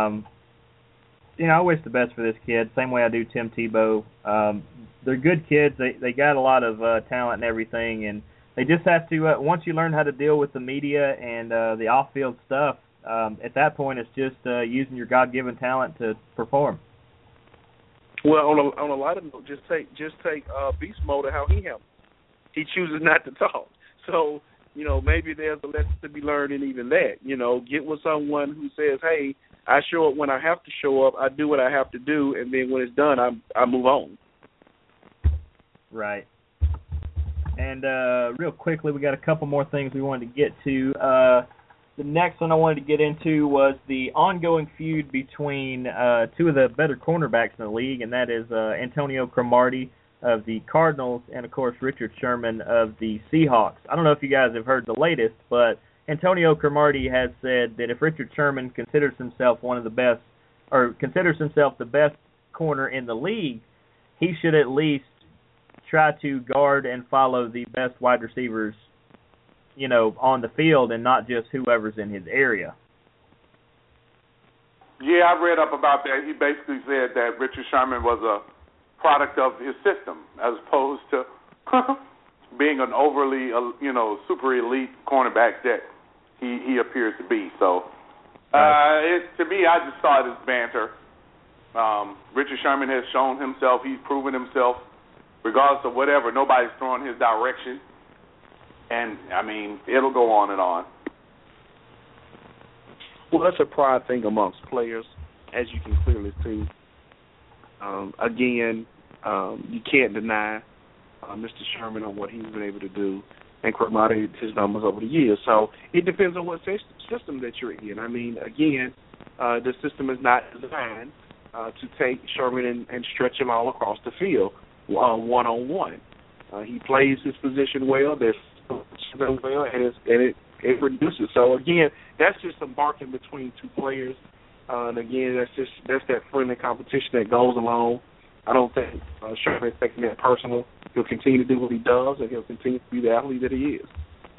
I wish the best for this kid, same way I do Tim Tebow. They're good kids. They got a lot of talent and everything, and they just have to, once you learn how to deal with the media and the off-field stuff, at that point it's just using your God-given talent to perform.
Well, on a lighter note, just take Beast Mode and how he handles. He chooses not to talk. So, maybe there's a lesson to be learned in even that. Get with someone who says, hey, I show up when I have to show up, I do what I have to do, and then when it's done, I move on.
Right. And real quickly, we got a couple more things we wanted to get to. The next one I wanted to get into was the ongoing feud between two of the better cornerbacks in the league, and that is Antonio Cromartie of the Cardinals and, of course, Richard Sherman of the Seahawks. I don't know if you guys have heard the latest, but Antonio Cromartie has said that if Richard Sherman considers himself the best corner in the league, he should at least try to guard and follow the best wide receivers, on the field, and not just whoever's in his area.
Yeah, I read up about that. He basically said that Richard Sherman was a product of his system, as opposed to being an overly, super elite cornerback that he appears to be. So, to me, I just saw it as banter. Richard Sherman has shown himself. He's proven himself. Regardless of whatever, nobody's throwing his direction. And, it'll go on and on.
Well, that's a pride thing amongst players, as you can clearly see. Again, you can't deny Mr. Sherman on what he's been able to do and promoted his numbers over the years. So it depends on what system that you're in. I mean, again, the system is not designed to take Sherman and stretch him all across the field one-on-one. He plays his position well, well, and it reduces. So, again, that's just some barking between two players. And, again, that's that friendly competition that goes along. I don't think Sherman is taking that personal. He'll continue to do what he does, and he'll continue to be the athlete that he is.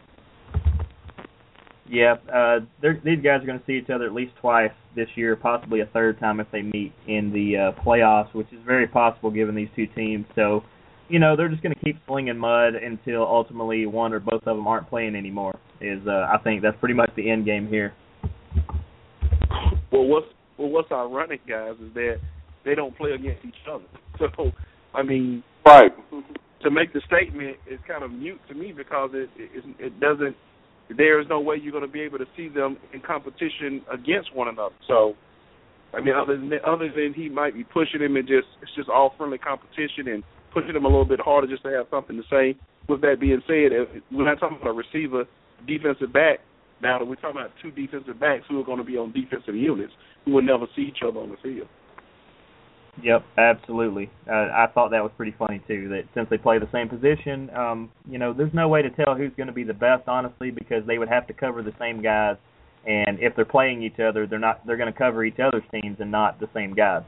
Yeah, these guys are going to see each other at least twice this year, possibly a third time if they meet in the playoffs, which is very possible given these two teams. So, they're just going to keep slinging mud until ultimately one or both of them aren't playing anymore. I think that's pretty much the end game here.
Well, what's ironic, guys, is that they don't play against each other. So, I mean,
right.
To make the statement is kind of mute to me because it doesn't. There is no way you're going to be able to see them in competition against one another. So, I mean, other than he might be pushing him and it's just all friendly competition and pushing him a little bit harder just to have something to say. With that being said, we're not talking about a receiver, defensive back. Now we're talking about two defensive backs who are going to be on defensive units who will never see each other on the field.
Yep, absolutely. I thought that was pretty funny, too, that since they play the same position, there's no way to tell who's going to be the best, honestly, because they would have to cover the same guys, and if they're playing each other, they're going to cover each other's teams and not the same guys.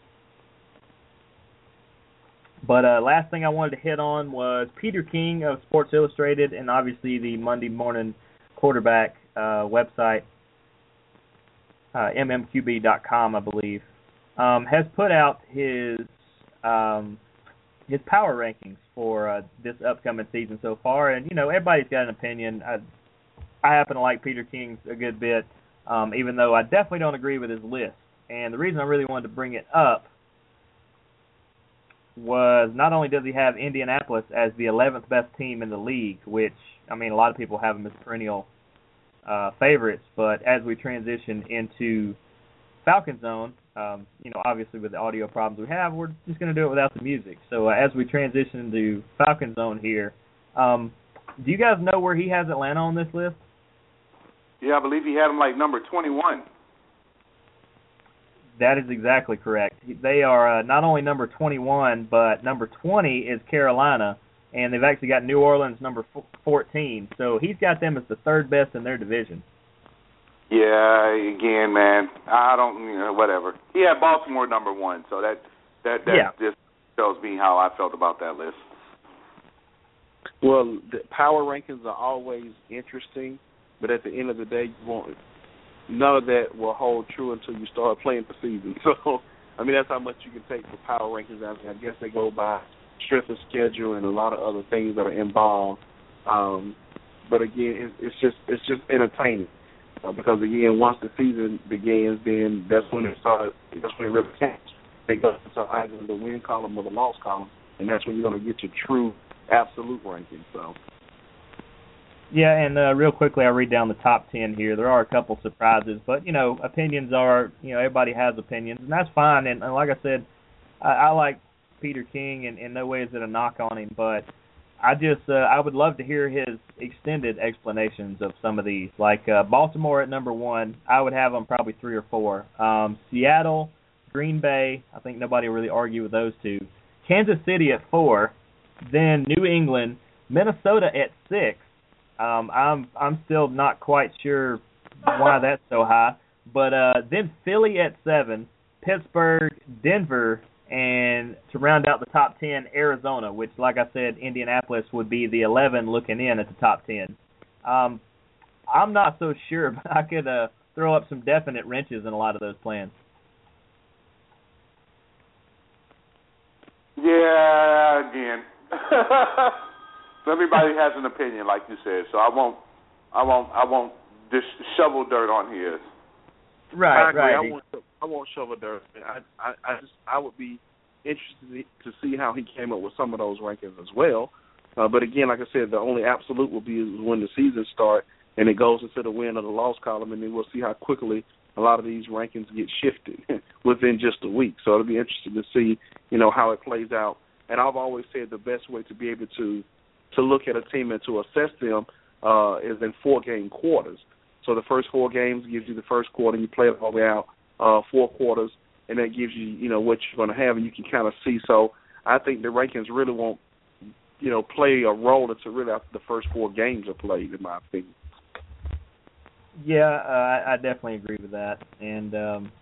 But last thing I wanted to hit on was Peter King of Sports Illustrated and obviously the Monday Morning Quarterback website, mmqb.com, I believe. Has put out his power rankings for this upcoming season so far, and everybody's got an opinion. I happen to like Peter King's a good bit, even though I definitely don't agree with his list. And the reason I really wanted to bring it up was not only does he have Indianapolis as the 11th best team in the league, which a lot of people have them as perennial favorites, but as we transition into Falcon Zone, obviously with the audio problems we have, we're just going to do it without the music. So as we transition into Falcon Zone here, do you guys know where he has Atlanta on this list?
Yeah, I believe he had him like number 21.
That is exactly correct. They are not only number 21, but number 20 is Carolina, and they've actually got New Orleans number 14. So he's got them as the third best in their division.
Yeah, again, man, I don't, whatever. He had Baltimore number 1, so that just tells me how I felt about that list.
Well, the power rankings are always interesting, but at the end of the day, none of that will hold true until you start playing the season. So, that's how much you can take for power rankings. I guess they go by strength of schedule and a lot of other things that are involved. But again, it's just entertaining. Because again, once the season begins, then that's when it starts. That's when it really counts. They go to either the win column or the loss column, and that's when you're going to get your true absolute ranking. So.
Yeah, and real quickly, I'll read down the top 10 here. There are a couple surprises, but opinions are everybody has opinions, and that's fine. And like I said, I like Peter King, and in no way is it a knock on him, but I would love to hear his extended explanations of some of these. Like Baltimore at number 1, I would have them probably 3 or 4. Seattle, Green Bay, I think nobody will really argue with those two. Kansas City at 4, then New England, Minnesota at 6. I'm still not quite sure why that's so high, but then Philly at 7, Pittsburgh, Denver. And to round out the top 10, Arizona, which, like I said, Indianapolis would be the 11 looking in at the top 10. I'm not so sure, but I could throw up some definite wrenches in a lot of those plans.
Yeah, again. So everybody has an opinion, like you said. So I won't just shovel dirt on his.
Right, right.
I won't shovel dirt. I would be interested to see how he came up with some of those rankings as well. But again, like I said, the only absolute will be when the season starts and it goes into the win or the loss column, and then we'll see how quickly a lot of these rankings get shifted within just a week. So it'll be interesting to see, how it plays out. And I've always said the best way to be able to look at a team and to assess them is in 4-game quarters. So the first 4 games gives you the first quarter, and you play it all the way out 4 quarters, and that gives you, what you're going to have, and you can kind of see. So I think the rankings really won't, play a role until really after the first 4 games are played, in my opinion.
Yeah, I definitely agree with that. And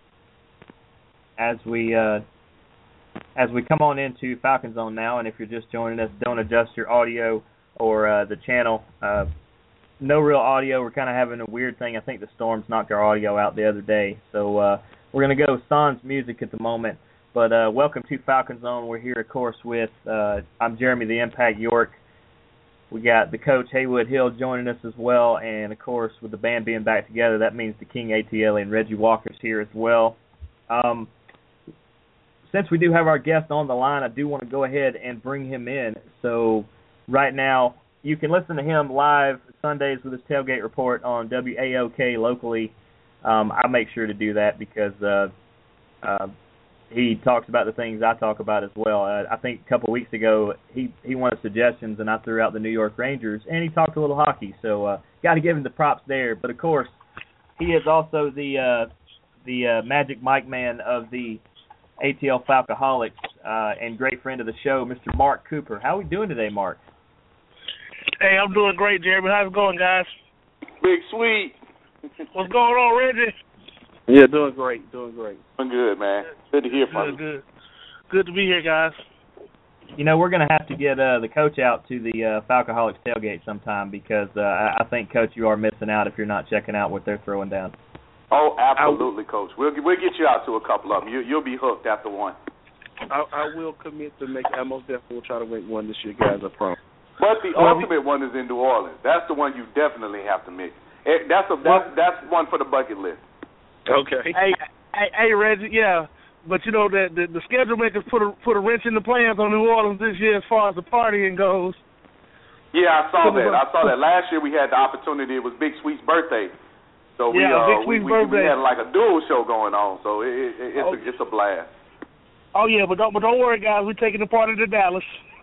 as we come on into Falcon Zone now, and if you're just joining us, don't adjust your audio or the channel. No real audio. We're kind of having a weird thing. I think the Storms knocked our audio out the other day. So we're going to go sans music at the moment. But welcome to Falcon Zone. We're here, of course, with I'm Jeremy the Impact York. We got the coach, Haywood Hill, joining us as well. And, of course, with the band being back together, that means the King ATL and Reggie Walker's here as well. Since we do have our guest on the line, I do want to go ahead and bring him in. So right now, you can listen to him live Sundays with his tailgate report on WAOK locally. I make sure to do that because he talks about the things I talk about as well. I think a couple of weeks ago he wanted suggestions, and I threw out the New York Rangers, and he talked a little hockey. So got to give him the props there. But, of course, he is also the Magic Mike man of the ATL Falcoholics and great friend of the show, Mr. Mark Cooper. How are we doing today, Mark?
Hey, I'm doing great, Jeremy. How's it going, guys?
Big Sweet.
What's going on, Reggie?
Yeah, doing great.
Doing good, man. Good to hear from you.
Good to be here, guys.
We're going to have to get the coach out to the Falcoholics tailgate sometime because I think, Coach, you are missing out if you're not checking out what they're throwing down.
Oh, absolutely, Coach. We'll get you out to a couple of them. You'll be hooked after one.
I will commit to I most definitely will try to make one this year, guys, I promise.
But the ultimate one is in New Orleans. That's the one you definitely have to miss. That's one for the bucket list.
Okay.
Hey, Reggie. Yeah, but the schedule makers put a wrench in the plans on New Orleans this year as far as the partying goes.
Yeah, I saw that. Last year we had the opportunity. It was Big Sweet's birthday, so we had like a dual show going on. So it's a blast.
Oh yeah, but don't worry, guys. We're taking the party to Dallas.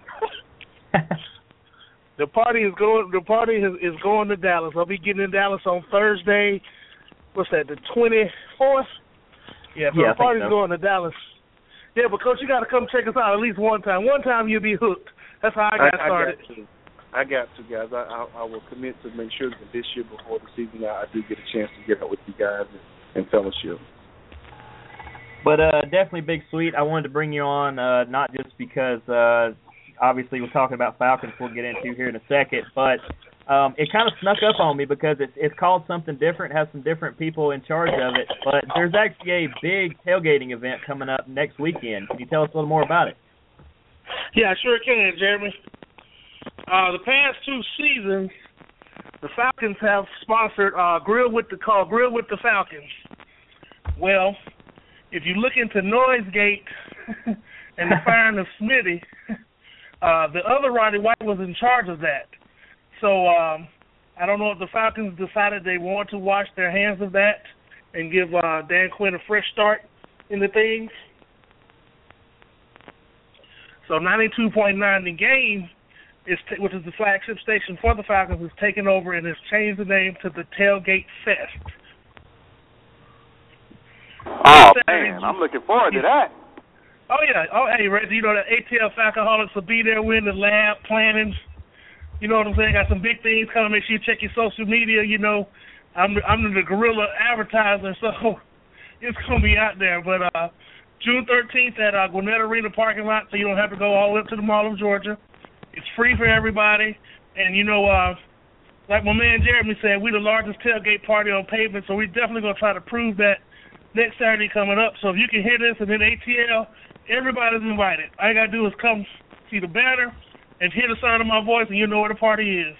The party is going to Dallas. I'll be getting in Dallas on Thursday. What's that? The 24th? Yeah, so the party's going to Dallas. Yeah, but Coach, you got to come check us out at least one time. One time you'll be hooked. That's how I got started.
I got to, guys. I will commit to make sure that this year before the season I do get a chance to get out with you guys and fellowship.
But definitely Big Sweet. I wanted to bring you on not just because obviously we're talking about Falcons we'll get into here in a second, but it kind of snuck up on me because it's called something different, has some different people in charge of it, but there's actually a big tailgating event coming up next weekend. Can you tell us a little more about it?
Yeah, I sure can, Jeremy. The past 2 seasons, the Falcons have sponsored Grill with the Falcons. Well, if you look into Noisegate and the firing of Smitty, the other Roddy White was in charge of that. So I don't know if the Falcons decided they want to wash their hands of that and give Dan Quinn a fresh start in the things. So 92.9 The Game, which is the flagship station for the Falcons, is taken over and has changed the name to the Tailgate Fest.
Oh, man, I'm looking forward to that.
Oh, yeah. Oh, hey, Reggie, the ATL Falcoholics will be there. We're in the lab planning. You know what I'm saying? Got some big things coming. Make sure you check your social media. I'm the guerrilla advertiser, so it's going to be out there. But June 13th at Gwinnett Arena parking lot, so you don't have to go all the way up to the Mall of Georgia. It's free for everybody. And, like my man Jeremy said, we're the largest tailgate party on pavement, so we're definitely going to try to prove that next Saturday coming up. So if you can hear this and then ATL, everybody's invited. All you got to do is come see the banner and hear the sound of my voice, and you know where the party is.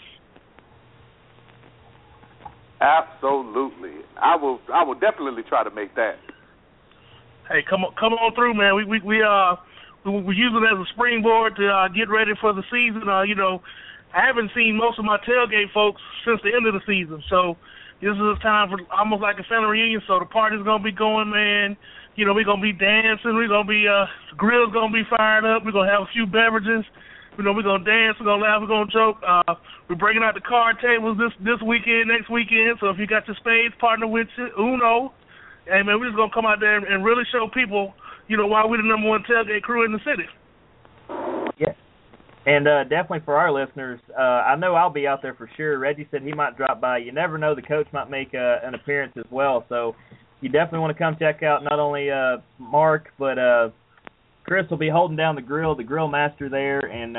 Absolutely. I will definitely try to make that.
Hey, come on through, man. We use it as a springboard to get ready for the season. I haven't seen most of my tailgate folks since the end of the season. So this is a time for almost like a family reunion. So the party's gonna be going, man. You know, we're gonna be dancing. We're gonna be the grill's gonna be fired up. We're gonna have a few beverages. You know, we're gonna dance. We're gonna laugh. We're gonna joke. We're bringing out the card tables this weekend, next weekend. So if you got your spades partner with you, Uno, hey man, we're just gonna come out there and really show people, you know, why we're the number one tailgate crew in the city.
Yeah. And definitely for our listeners, I know I'll be out there for sure. Reggie said he might drop by. You never know, the coach might make an appearance as well. So you definitely want to come check out not only Mark, but Chris will be holding down the grill master there. And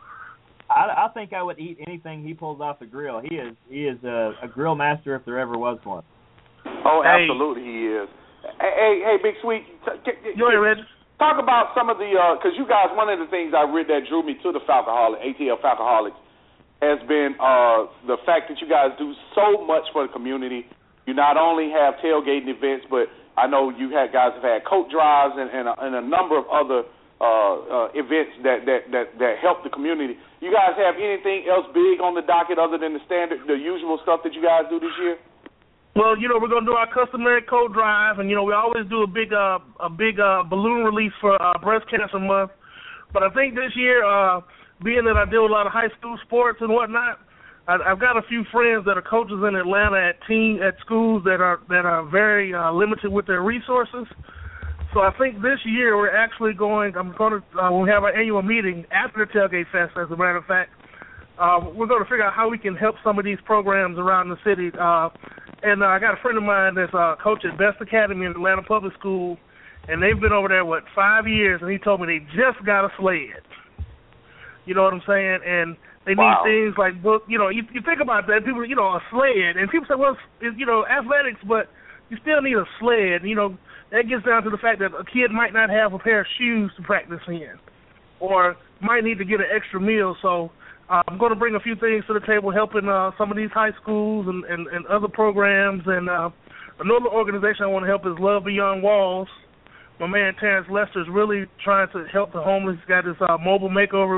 I think I would eat anything he pulls off the grill. He is a grill master if there ever was one.
Oh, absolutely he is. Hey, Big Sweet.
Go ahead, Reggie.
Talk about some of the, because you guys, one of the things I read that drew me to the ATL Falcoholics has been the fact that you guys do so much for the community. You not only have tailgating events, but I know you guys have had coat drives and a number of other events that help the community. You guys have anything else big on the docket other than the usual stuff that you guys do this year?
Well, you know, we're going to do our customary coat drive, and, you know, we always do a big balloon release for Breast Cancer Month. But I think this year, being that I deal with a lot of high school sports and whatnot, I've got a few friends that are coaches in Atlanta at schools that are very limited with their resources. So I think this year we're actually when we have our annual meeting after the Tailgate Fest, as a matter of fact, we're going to figure out how we can help some of these programs around the city. And I got a friend of mine that's coach at Best Academy in Atlanta Public School, and they've been over there, 5 years, and he told me they just got a sled. You know what I'm saying? And they need things like book. You know, you think about that, people, you know, a sled, and people say, well, it's, you know, athletics, but you still need a sled. You know, that gets down to the fact that a kid might not have a pair of shoes to practice in, or might need to get an extra meal. So I'm going to bring a few things to the table, helping some of these high schools and other programs. And another organization I want to help is Love Beyond Walls. My man Terrence Lester is really trying to help the homeless. He's got this mobile makeover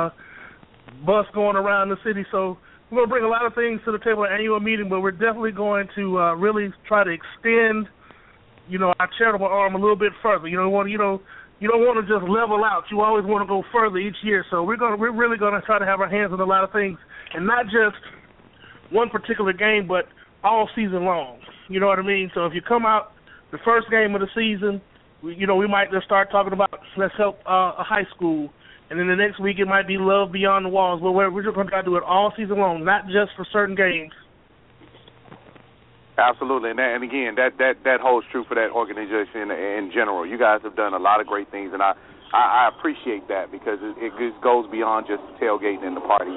bus going around the city. So we're going to bring a lot of things to the table at the annual meeting, but we're definitely going to really try to extend, you know, our charitable arm a little bit further. You don't want to just level out. You always want to go further each year. So we're really going to try to have our hands on a lot of things, and not just one particular game, but all season long. You know what I mean? So if you come out the first game of the season, we might just start talking about let's help a high school, and then the next week it might be Love Beyond the Walls. But we're just going to try to do it all season long, not just for certain games.
Absolutely, and again, that holds true for that organization in general. You guys have done a lot of great things, and I appreciate that because it goes beyond just tailgating and the party.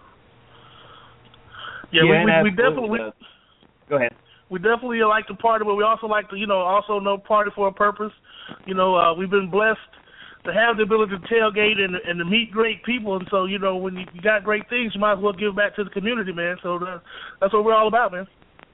Yeah, we definitely.
Go ahead.
We definitely like to party, but we also like to, also know party for a purpose. We've been blessed to have the ability to tailgate and to meet great people, and so when you got great things, you might as well give back to the community, man. So that's what we're all about, man.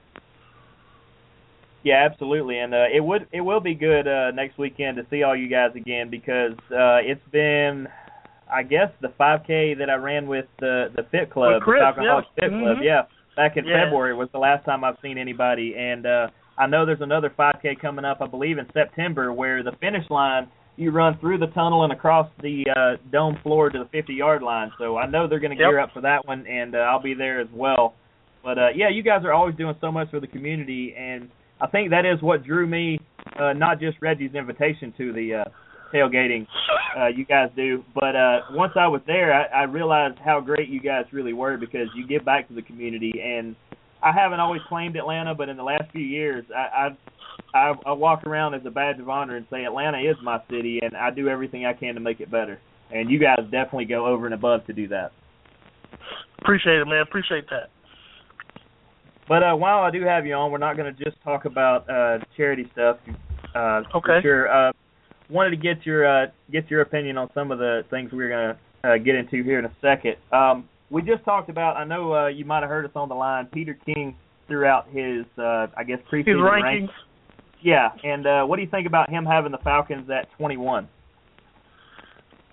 Yeah, absolutely, and it will be good next weekend to see all you guys again because it's been, I guess, the 5K that I ran with the Fit Club,
Chris,
the Falcoholics Fit Club, back in
Yeah.
February was the last time I've seen anybody, and I know there's another 5K coming up, I believe, in September, where the finish line you run through the tunnel and across the dome floor to the 50-yard line. So I know they're going to gear up for that one, and I'll be there as well. But you guys are always doing so much for the community, and I think that is what drew me, not just Reggie's invitation to the tailgating you guys do, but once I was there, I realized how great you guys really were because you give back to the community. And I haven't always claimed Atlanta, but in the last few years, I walk around as a badge of honor and say Atlanta is my city, and I do everything I can to make it better. And you guys definitely go over and above to do that.
Appreciate it, man. Appreciate that.
But while I do have you on, we're not going to just talk about charity stuff.
Okay.
For sure. Wanted to get your opinion on some of the things we're going to get into here in a second. We just talked about, I know you might have heard us on the line, Peter King threw out his, preseason
his rankings.
Yeah, and what do you think about him having the Falcons at 21?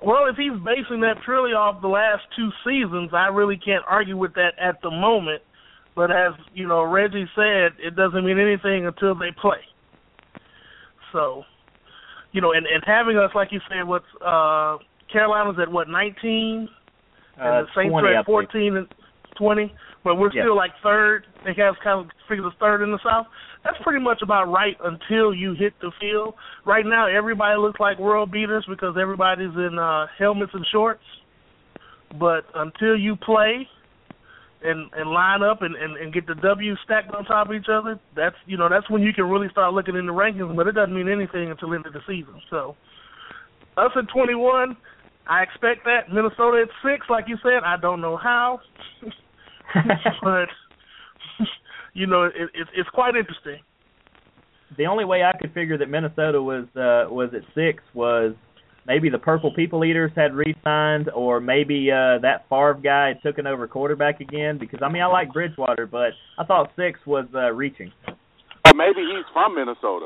Well, if he's basing that purely off the last 2 seasons, I really can't argue with that at the moment. But as, Reggie said, it doesn't mean anything until they play. So, and having us, like you said, what's Carolina's at, 19? And the Saints are at 14 and 20, but we're still like third. They have kind of figured us third in the South. That's pretty much about right until you hit the field. Right now, everybody looks like world beaters because everybody's in helmets and shorts. But until you play and line up and get the W stacked on top of each other, that's when you can really start looking in the rankings. But it doesn't mean anything until the end of the season. So us at 21. I expect that. Minnesota at 6, like you said, I don't know how. But, it's quite interesting.
The only way I could figure that Minnesota was at 6 was maybe the Purple People Eaters had re-signed, or maybe that Favre guy had taken over quarterback again. Because, I like Bridgewater, but I thought 6 was reaching.
Or maybe he's from Minnesota.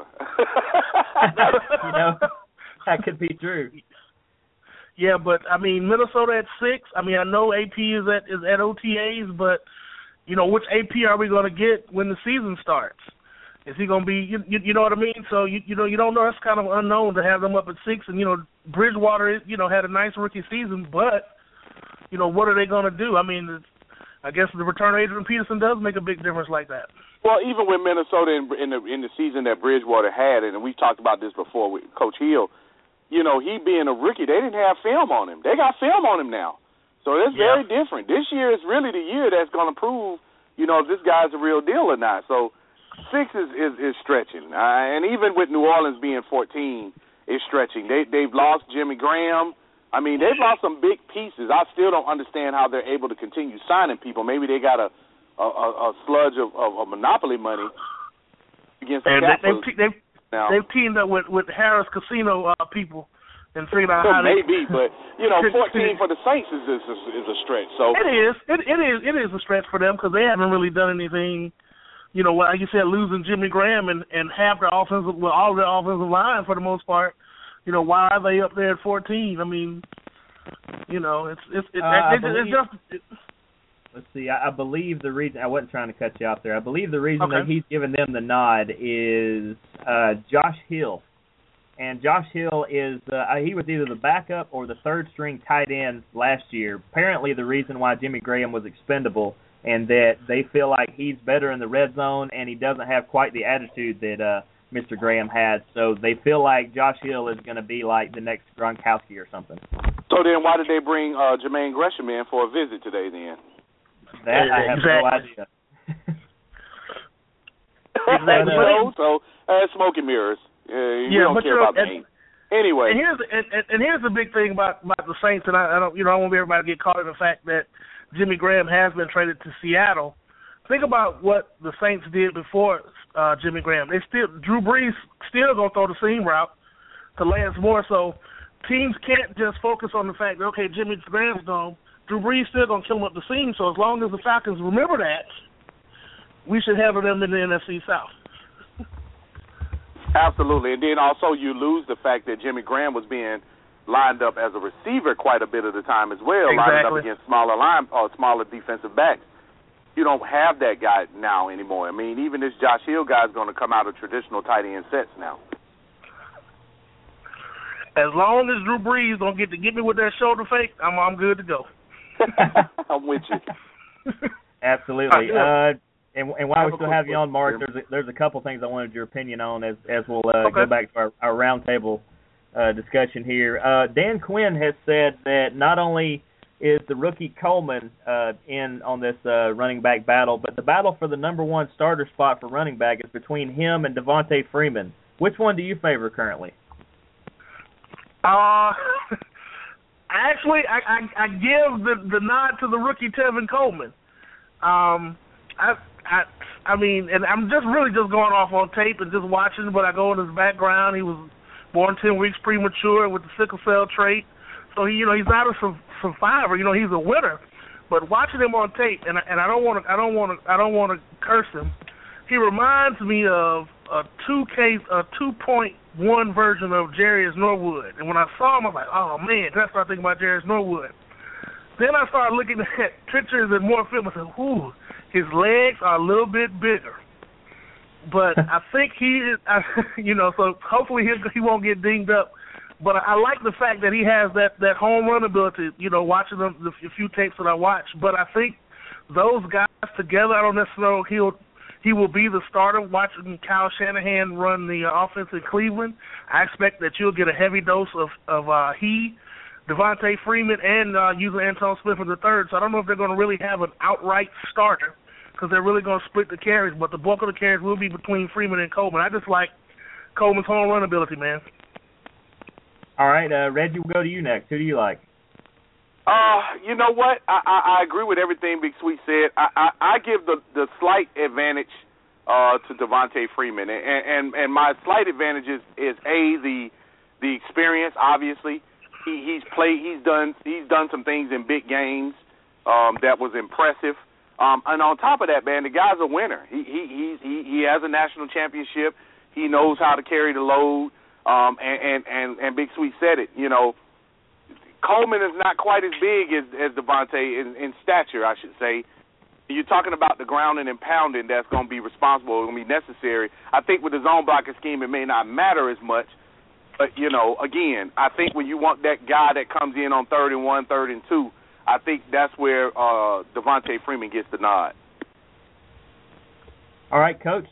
That could be true.
Yeah, but Minnesota at 6. I know AP is at OTAs, but which AP are we going to get when the season starts? Is he going to be? You know what I mean? So you don't know. It's kind of unknown to have them up at 6. And Bridgewater had a nice rookie season, but what are they going to do? I guess the return of Adrian Peterson does make a big difference like that.
Well, even with Minnesota in the season that Bridgewater had, and we've talked about this before with Coach Hill. He being a rookie, they didn't have film on him. They got film on him now. So it's very different. This year is really the year that's going to prove, if this guy's a real deal or not. So 6 is stretching. And even with New Orleans being 14 is stretching. They've lost Jimmy Graham. They've lost some big pieces. I still don't understand how they're able to continue signing people. Maybe they got a sludge of monopoly money against the Capitals.
They've teamed up with Harris Casino people and figured out how
maybe, but 14 for the Saints is a stretch. So
it is a stretch for them because they haven't really done anything. Like you said, losing Jimmy Graham and half their offensive, all their offensive line for the most part. Why are they up there at 14?
Let's see. I believe the reason I wasn't trying to cut you off there. I believe the reason that he's given them the nod is Josh Hill, and Josh Hill is he was either the backup or the third string tight end last year. Apparently, the reason why Jimmy Graham was expendable, and that they feel like he's better in the red zone, and he doesn't have quite the attitude that Mr. Graham had. So they feel like Josh Hill is going to be like the next Gronkowski or something.
So then, why did they bring Jermaine Gresham in for a visit today? Then.
That I have no idea.
Exactly. So smoke and mirrors. We don't care about the game. Anyway.
And here's the big thing about the Saints, and I don't I want everybody to get caught in the fact that Jimmy Graham has been traded to Seattle. Think about what the Saints did before Jimmy Graham. Drew Brees still gonna throw the seam route to Lance Moore, so teams can't just focus on the fact that Jimmy Graham's gone. Drew Brees still going to kill him up the seam, so as long as the Falcons remember that, we should have them in the NFC South.
Absolutely. And then also you lose the fact that Jimmy Graham was being lined up as a receiver quite a bit of the time as well, lined up against smaller defensive backs. You don't have that guy now anymore. Even this Josh Hill guy is going to come out of traditional tight end sets now.
As long as Drew Brees don't get me with that shoulder fake, I'm good to go.
I'm with you.
Absolutely. And while we still have you on, Mark, there's a couple things I wanted your opinion on as we'll go back to our roundtable discussion here. Dan Quinn has said that not only is the rookie Coleman in on this running back battle, but the battle for the number one starter spot for running back is between him and Devontae Freeman. Which one do you favor currently?
Actually, I give the nod to the rookie Tevin Coleman. And I'm just going off on tape and just watching, but I go in his background. He was born 10 weeks premature with the sickle cell trait, so he's not a survivor. He's a winner. But watching him on tape, and I don't want to curse him. He reminds me of 2.1 version of Jarius Norwood. And when I saw him, I was like, oh, man, that's what I think about Jarius Norwood. Then I started looking at pictures and more film. I said, ooh, his legs are a little bit bigger. But I think he is, so hopefully he won't get dinged up. But I like the fact that he has that home run ability, watching them, the few tapes that I watched. But I think those guys together, I don't necessarily he will be the starter watching Kyle Shanahan run the offense in Cleveland. I expect that you'll get a heavy dose of Devontae Freeman, and using Anton Smith in the third. So I don't know if they're going to really have an outright starter because they're really going to split the carries. But the bulk of the carries will be between Freeman and Coleman. I just like Coleman's home run ability, man.
All right, Reggie, we'll go to you next. Who do you like?
You know what? I agree with everything Big Sweet said. I give the slight advantage to Devontae Freeman, and my slight advantage is the experience. Obviously, he's done some things in big games that was impressive. And on top of that, man, the guy's a winner. He has a national championship. He knows how to carry the load. And Big Sweet said it. Coleman is not quite as big as Devontae in stature, I should say. You're talking about the grounding and pounding that's going to be responsible, going to be necessary. I think with the zone blocking scheme, it may not matter as much. But, again, I think when you want that guy that comes in on 3rd and 1, 3rd and 2, I think that's where Devontae Freeman gets the nod.
All right, Coach.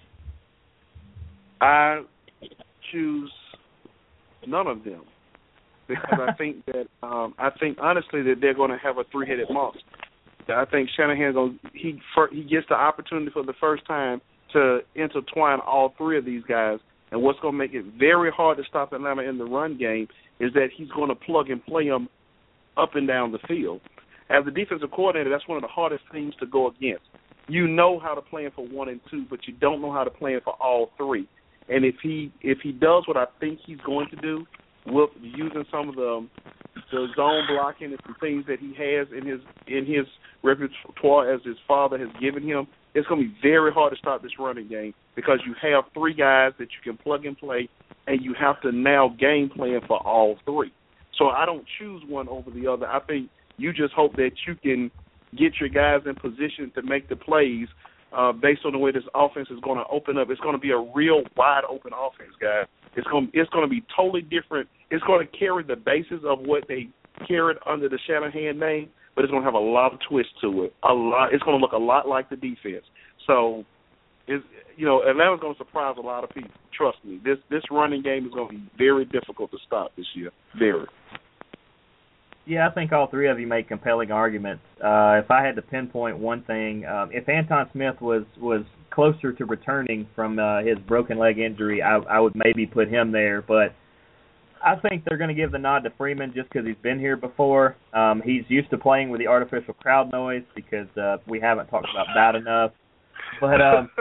I choose none of them. Because I think that honestly that they're going to have a three-headed monster. I think Shanahan he gets the opportunity for the first time to intertwine all three of these guys. And what's going to make it very hard to stop Atlanta in the run game is that he's going to plug and play them up and down the field. As the defensive coordinator, that's one of the hardest things to go against. You know how to play him for 1 and 2, but you don't know how to play him for all three. And if he does what I think he's going to do, with using some of the zone blocking and some things that he has in his repertoire as his father has given him, it's going to be very hard to stop this running game because you have three guys that you can plug and play, and you have to now game plan for all three. So I don't choose one over the other. I think you just hope that you can get your guys in position to make the plays based on the way this offense is going to open up. It's going to be a real wide open offense, guys. It's going to be totally different. It's going to carry the basis of what they carried under the Shanahan name, but it's going to have a lot of twists to it. It's going to look a lot like the defense. So, Atlanta's going to surprise a lot of people. Trust me. This running game is going to be very difficult to stop this year. Very.
Yeah, I think all three of you make compelling arguments. If I had to pinpoint one thing, if Anton Smith was closer to returning from his broken leg injury, I would maybe put him there. But I think they're going to give the nod to Freeman just because he's been here before. He's used to playing with the artificial crowd noise because we haven't talked about that enough. But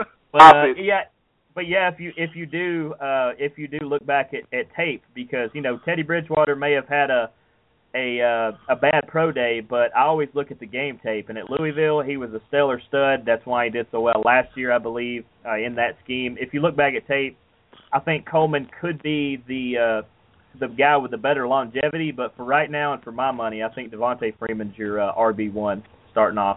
if you do look back at tape, because Teddy Bridgewater may have had a bad pro day, but I always look at the game tape. And at Louisville, he was a stellar stud. That's why he did so well last year, I believe, in that scheme. If you look back at tape, I think Coleman could be the guy with the better longevity. But for right now and for my money, I think Devontae Freeman's your RB1 starting off.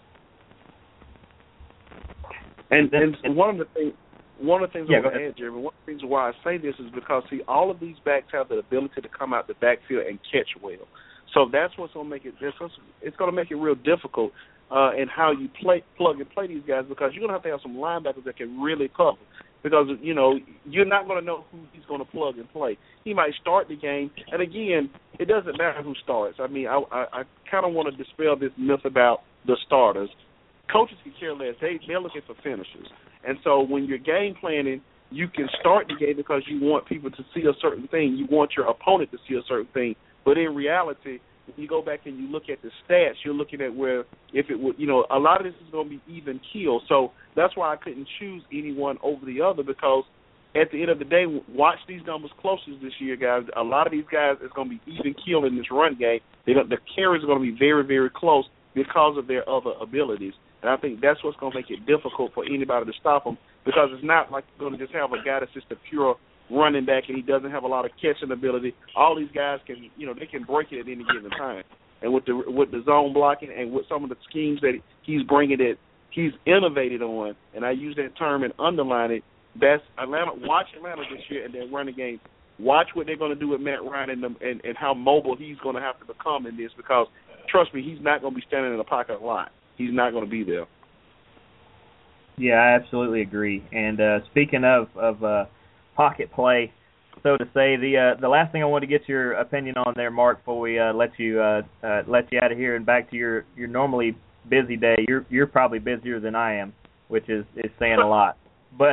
And one of the things I want to add, Jeremy, one of the reasons why I say this is because, all of these backs have the ability to come out the backfield and catch well. So that's what's going to make it different. It's going to make it real difficult in how you plug and play these guys, because you're going to have some linebackers that can really cover. Because, you're not going to know who he's going to plug and play. He might start the game. And, again, it doesn't matter who starts. I mean, I kind of want to dispel this myth about the starters. Coaches can care less. They're looking for finishers. And so when you're game planning, you can start the game because you want people to see a certain thing. You want your opponent to see a certain thing. But in reality, when you go back and you look at the stats, you're looking at where if it would, a lot of this is going to be even keel. So that's why I couldn't choose anyone over the other, because at the end of the day, watch these numbers closely this year, guys. A lot of these guys is going to be even keel in this run game. The carries are going to be very, very close because of their other abilities. And I think that's what's going to make it difficult for anybody to stop him, because it's not like you're going to just have a guy that's just a pure running back and he doesn't have a lot of catching ability. All these guys can, they can break it at any given time. And with the zone blocking and with some of the schemes that he's bringing that he's innovated on, and I use that term and underline it, that's Atlanta. Watch Atlanta this year and their running game. Watch what they're going to do with Matt Ryan and how mobile he's going to have to become in this, because, trust me, he's not going to be standing in the pocket a lot. He's not going to be there.
Yeah, I absolutely agree. And speaking of pocket play, so to say, the last thing I want to get your opinion on there, Mark, before we let you out of here and back to your normally busy day. You're probably busier than I am, which is saying a lot. But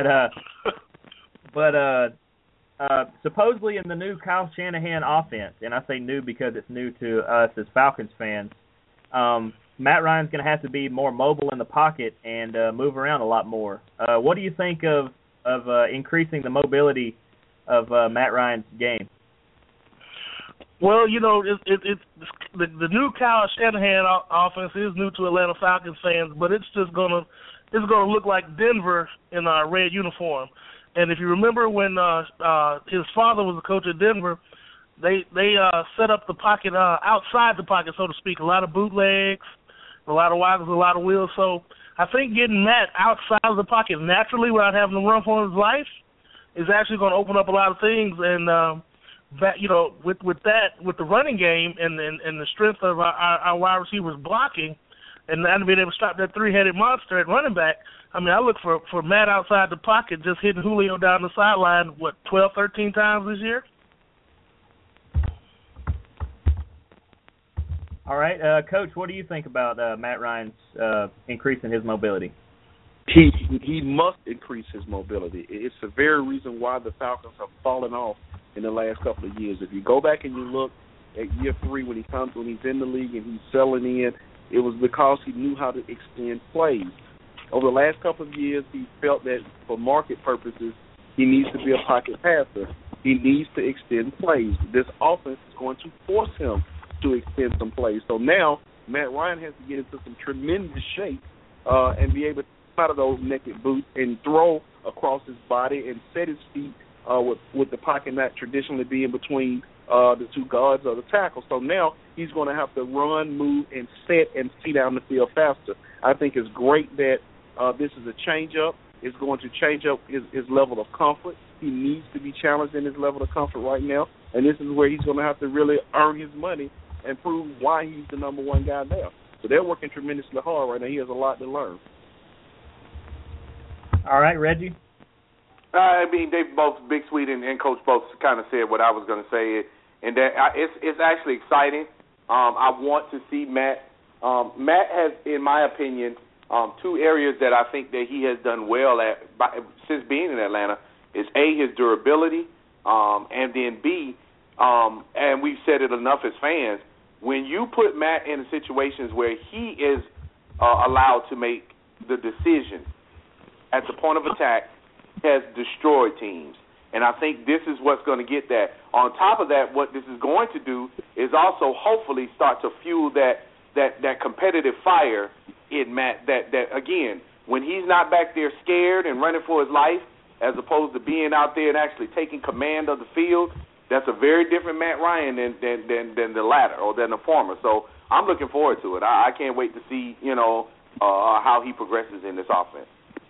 supposedly in the new Kyle Shanahan offense, and I say new because it's new to us as Falcons fans, Matt Ryan's going to have to be more mobile in the pocket and move around a lot more. What do you think of increasing the mobility of Matt Ryan's game?
Well, it's the new Kyle Shanahan offense is new to Atlanta Falcons fans, but it's gonna look like Denver in a red uniform. And if you remember when his father was the coach at Denver, they set up the pocket outside the pocket, so to speak. A lot of bootlegs, a lot of waggles, a lot of wheels. So I think getting Matt outside of the pocket naturally without having to run for his life is actually going to open up a lot of things. And with the running game and the strength of our wide receivers blocking, and being able to stop that three-headed monster at running back, I mean, I look for Matt outside the pocket just hitting Julio down the sideline, 12, 13 times this year?
All right, Coach, what do you think about Matt Ryan's increasing his mobility?
He must increase his mobility. It's the very reason why the Falcons have fallen off in the last couple of years. If you go back and you look at year 3 when he's in the league and he's selling in, it was because he knew how to extend plays. Over the last couple of years, he felt that for market purposes, he needs to be a pocket passer. He needs to extend plays. This offense is going to force him to extend some plays. So now Matt Ryan has to get into some tremendous shape and be able to come out of those naked boots and throw across his body and set his feet with the pocket not traditionally being between the two guards or the tackle. So now he's going to have to run, move, and set and see down the field faster. I think it's great that this is a change-up. It's going to change up his level of comfort. He needs to be challenged in his level of comfort right now, and this is where he's going to have to really earn his money and prove why he's the number one guy there. So they're working tremendously hard right now. He has a lot to learn.
All right, Reggie?
I mean, they both, Big Sweet and Coach both kind of said what I was going to say, and that it's actually exciting. I want to see Matt. Matt has, in my opinion, 2 areas that I think that he has done well at since being in Atlanta is A, his durability, and then B, and we've said it enough as fans, when you put Matt in situations where he is allowed to make the decision at the point of attack, has destroyed teams. And I think this is what's going to get that. On top of that, what this is going to do is also hopefully start to fuel that competitive fire in Matt, that again, when he's not back there scared and running for his life, as opposed to being out there and actually taking command of the field, that's a very different Matt Ryan than the latter or than the former. So I'm looking forward to it. I can't wait to see, how he progresses in this offense.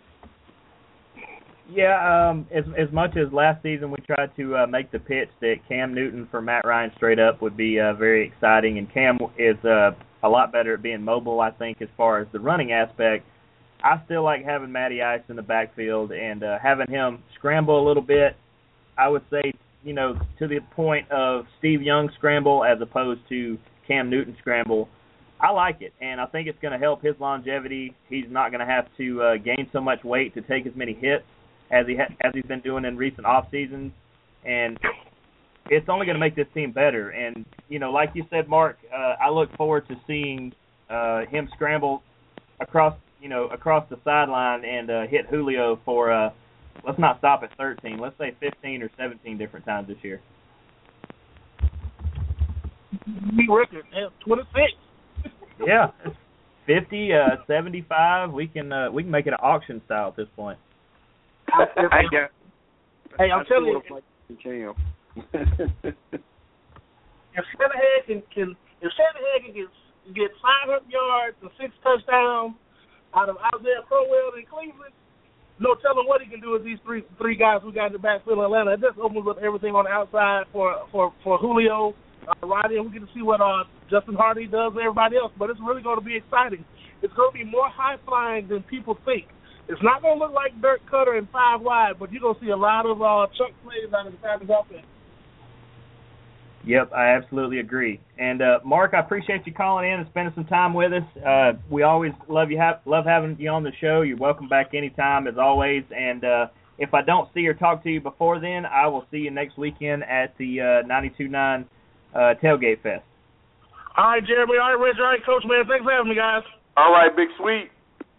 Yeah, as much as last season we tried to make the pitch that Cam Newton for Matt Ryan straight up would be very exciting, and Cam is a lot better at being mobile, I think, as far as the running aspect. I still like having Matty Ice in the backfield and having him scramble a little bit. I would say, to the point of Steve Young scramble as opposed to Cam Newton scramble. I like it, and I think it's going to help his longevity. He's not going to have to gain so much weight to take as many hits as he's been doing in recent off seasons, and it's only going to make this team better. And like you said, Mark, I look forward to seeing him scramble across the sideline and hit Julio for let's not stop at 13. Let's say 15 or 17 different times this year.
We record 26.
Yeah. 50, 75. We can make it an auction style at this point.
Hey, I'm telling you, if Shanahan can get 500 yards and 6 touchdowns out of Isaiah Crowell in Cleveland, no telling what he can do with these three guys we got in the backfield in Atlanta. It just opens up everything on the outside for Julio, Roddy, and we get to see what Justin Hardy does and everybody else. But it's really going to be exciting. It's going to be more high-flying than people think. It's not going to look like Dirk Cutter and 5 wide, but you're going to see a lot of chunk plays out of the Falcons offense.
Yep, I absolutely agree. And Mark, I appreciate you calling in and spending some time with us. We always love having you on the show. You're welcome back anytime, as always. And if I don't see or talk to you before then, I will see you next weekend at the 92.9 Tailgate Fest.
All right, Jeremy. All right, Rich. All right, Coach, man. Thanks for having me, guys.
All right, Big Sweet.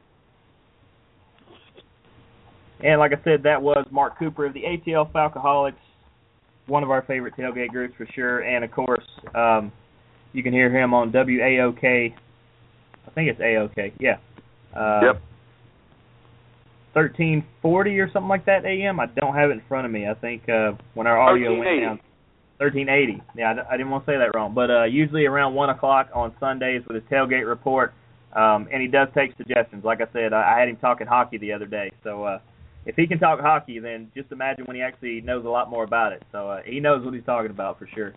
And like I said, that was Mark Cooper of the ATL Falcoholics, one of our favorite tailgate groups for sure. And, of course, you can hear him on WAOK. I think it's AOK, yeah.
Yep.
1340 or something like that AM. I don't have it in front of me. I think when our audio went down. 1380. Yeah, I didn't want to say that wrong. But usually around 1 o'clock on Sundays with his tailgate report. And he does take suggestions. Like I said, I had him talking hockey the other day. So if he can talk hockey, then just imagine when he actually knows a lot more about it. So he knows what he's talking about for sure.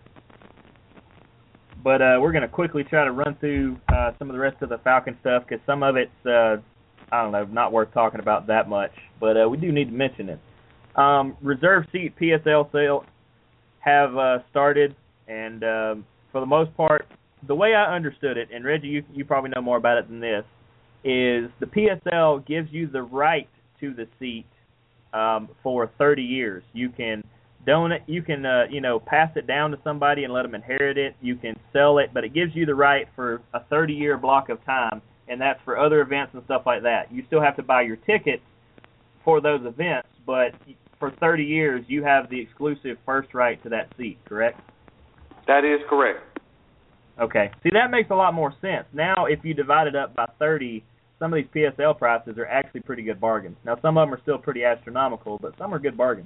But we're going to quickly try to run through some of the rest of the Falcon stuff because some of it's, I don't know, not worth talking about that much. But we do need to mention it. Reserve seat PSL sales have started, and for the most part, the way I understood it, and Reggie, you probably know more about it than this, is the PSL gives you the right to the seat for 30 years. You can donate, you can pass it down to somebody and let them inherit it. You can sell it, but it gives you the right for a 30-year block of time, and that's for other events and stuff like that. You still have to buy your tickets for those events, but for 30 years you have the exclusive first right to that seat, correct?
That is correct.
Okay. See, that makes a lot more sense. Now, if you divide it up by 30, some of these PSL prices are actually pretty good bargains. Now, some of them are still pretty astronomical, but some are good bargains.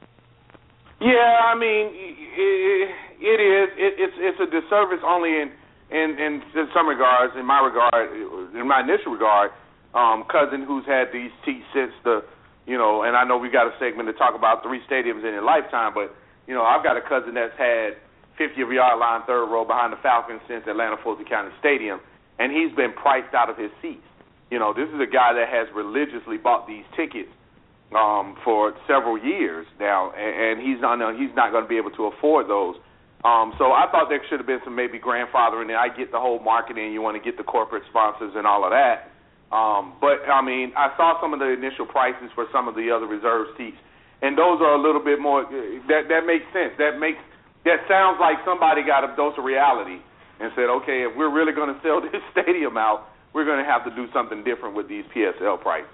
Yeah, I mean, it is. It's a disservice only in some regards. In my regard, in my initial regard, cousin who's had these seats since and I know we got a segment to talk about 3 stadiums in his lifetime, but I've got a cousin that's had 50-yard line, third row behind the Falcons since Atlanta Fulton County Stadium, and he's been priced out of his seats. This is a guy that has religiously bought these tickets for several years now, and he's not going to be able to afford those. So I thought there should have been some maybe grandfathering. And I get the whole marketing, you want to get the corporate sponsors and all of that. But, I mean, I saw some of the initial prices for some of the other reserve seats, and those are a little bit more that makes sense. That sounds like somebody got a dose of reality and said, okay, if we're really going to sell this stadium out, we're going to have to do something different with these PSL prices.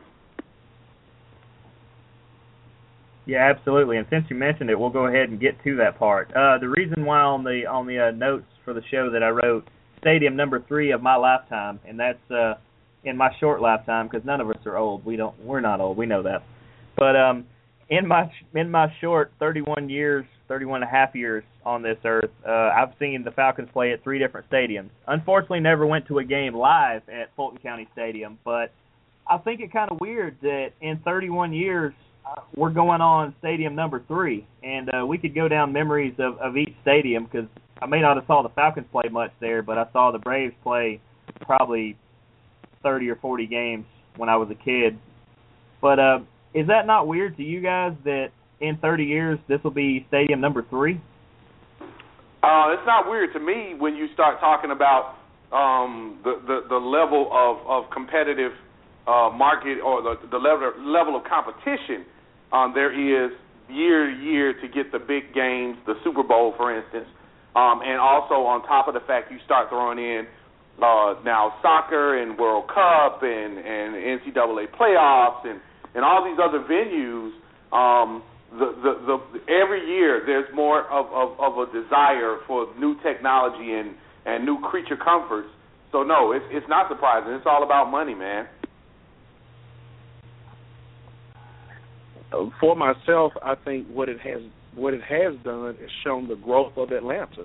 Yeah, absolutely. And since you mentioned it, we'll go ahead and get to that part. The reason why on the notes for the show that I wrote, stadium number 3 of my lifetime, and that's in my short lifetime because none of us are old. We're not old. We know that. But in my short 31 and a half years on this earth, I've seen the Falcons play at 3 different stadiums. Unfortunately, never went to a game live at Fulton County Stadium, but I think it's kind of weird that in 31 years we're going on stadium number 3, and we could go down memories of each stadium because I may not have saw the Falcons play much there, but I saw the Braves play probably 30 or 40 games when I was a kid. But is that not weird to you guys that in 30 years this will be stadium number 3?
It's not weird to me when you start talking about the level of competitive market or the level of competition there is year to year to get the big games, the Super Bowl, for instance, and also on top of the fact you start throwing in now soccer and World Cup and NCAA playoffs and all these other venues. Every year there's more of a desire for new technology and new creature comforts So no, it's not surprising. It's all about money, man.
For myself, I think what it has done is shown the growth of Atlanta.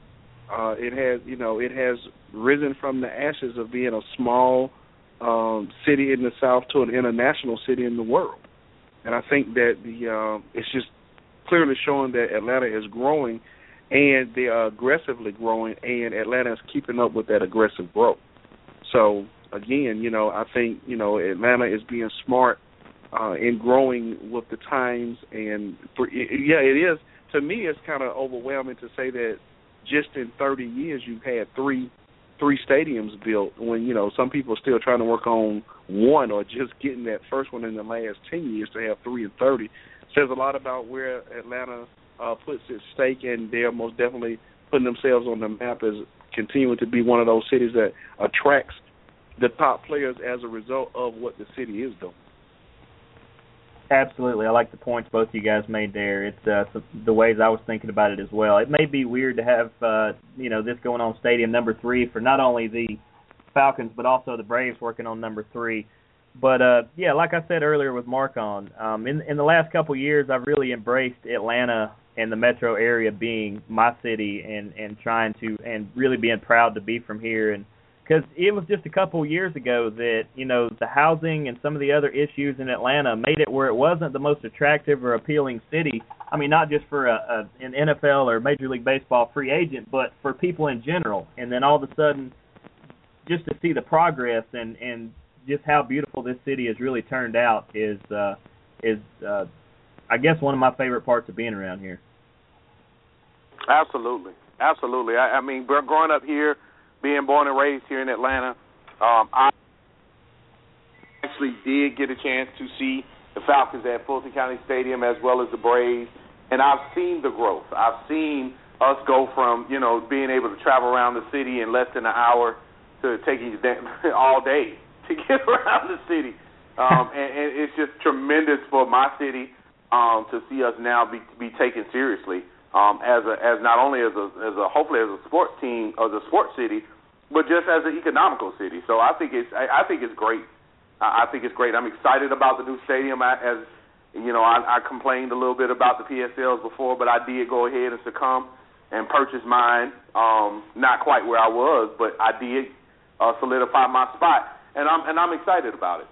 It has risen from the ashes of being a small city in the South to an international city in the world. And I think that it's just clearly showing that Atlanta is growing, and they are aggressively growing, and Atlanta is keeping up with that aggressive growth. So, again, I think, Atlanta is being smart in growing with the times. And, it is. To me, it's kind of overwhelming to say that just in 30 years you've had three stadiums built when, some people are still trying to work on one or just getting that first one in the last 10 years to have 3 in 30. Says a lot about where Atlanta puts its stake, and they're most definitely putting themselves on the map as continuing to be one of those cities that attracts the top players as a result of what the city is doing.
Absolutely. I like the points both of you guys made there. It's the ways I was thinking about it as well. It may be weird to have, this going on stadium number 3 for not only the Falcons but also the Braves working on number 3. But, like I said earlier with Mark-On, in the last couple of years I've really embraced Atlanta and the metro area being my city and trying to – and really being proud to be from here. And because it was just a couple of years ago that, the housing and some of the other issues in Atlanta made it where it wasn't the most attractive or appealing city. I mean, not just for an NFL or Major League Baseball free agent, but for people in general. And then all of a sudden, just to see the progress and just how beautiful this city has really turned out is I guess, one of my favorite parts of being around here.
Absolutely. I mean, growing up here, being born and raised here in Atlanta, I actually did get a chance to see the Falcons at Fulton County Stadium as well as the Braves, and I've seen the growth. I've seen us go from, being able to travel around the city in less than an hour to taking all day to get around the city. And it's just tremendous for my city to see us now be taken seriously as not only as a hopefully as a sports team or the sports city, but just as an economical city. So I think it's great. I think it's great. I'm excited about the new stadium. I complained a little bit about the PSLs before, but I did go ahead and succumb and purchase mine. Not quite where I was, but I did solidify my spot, and I'm excited about it.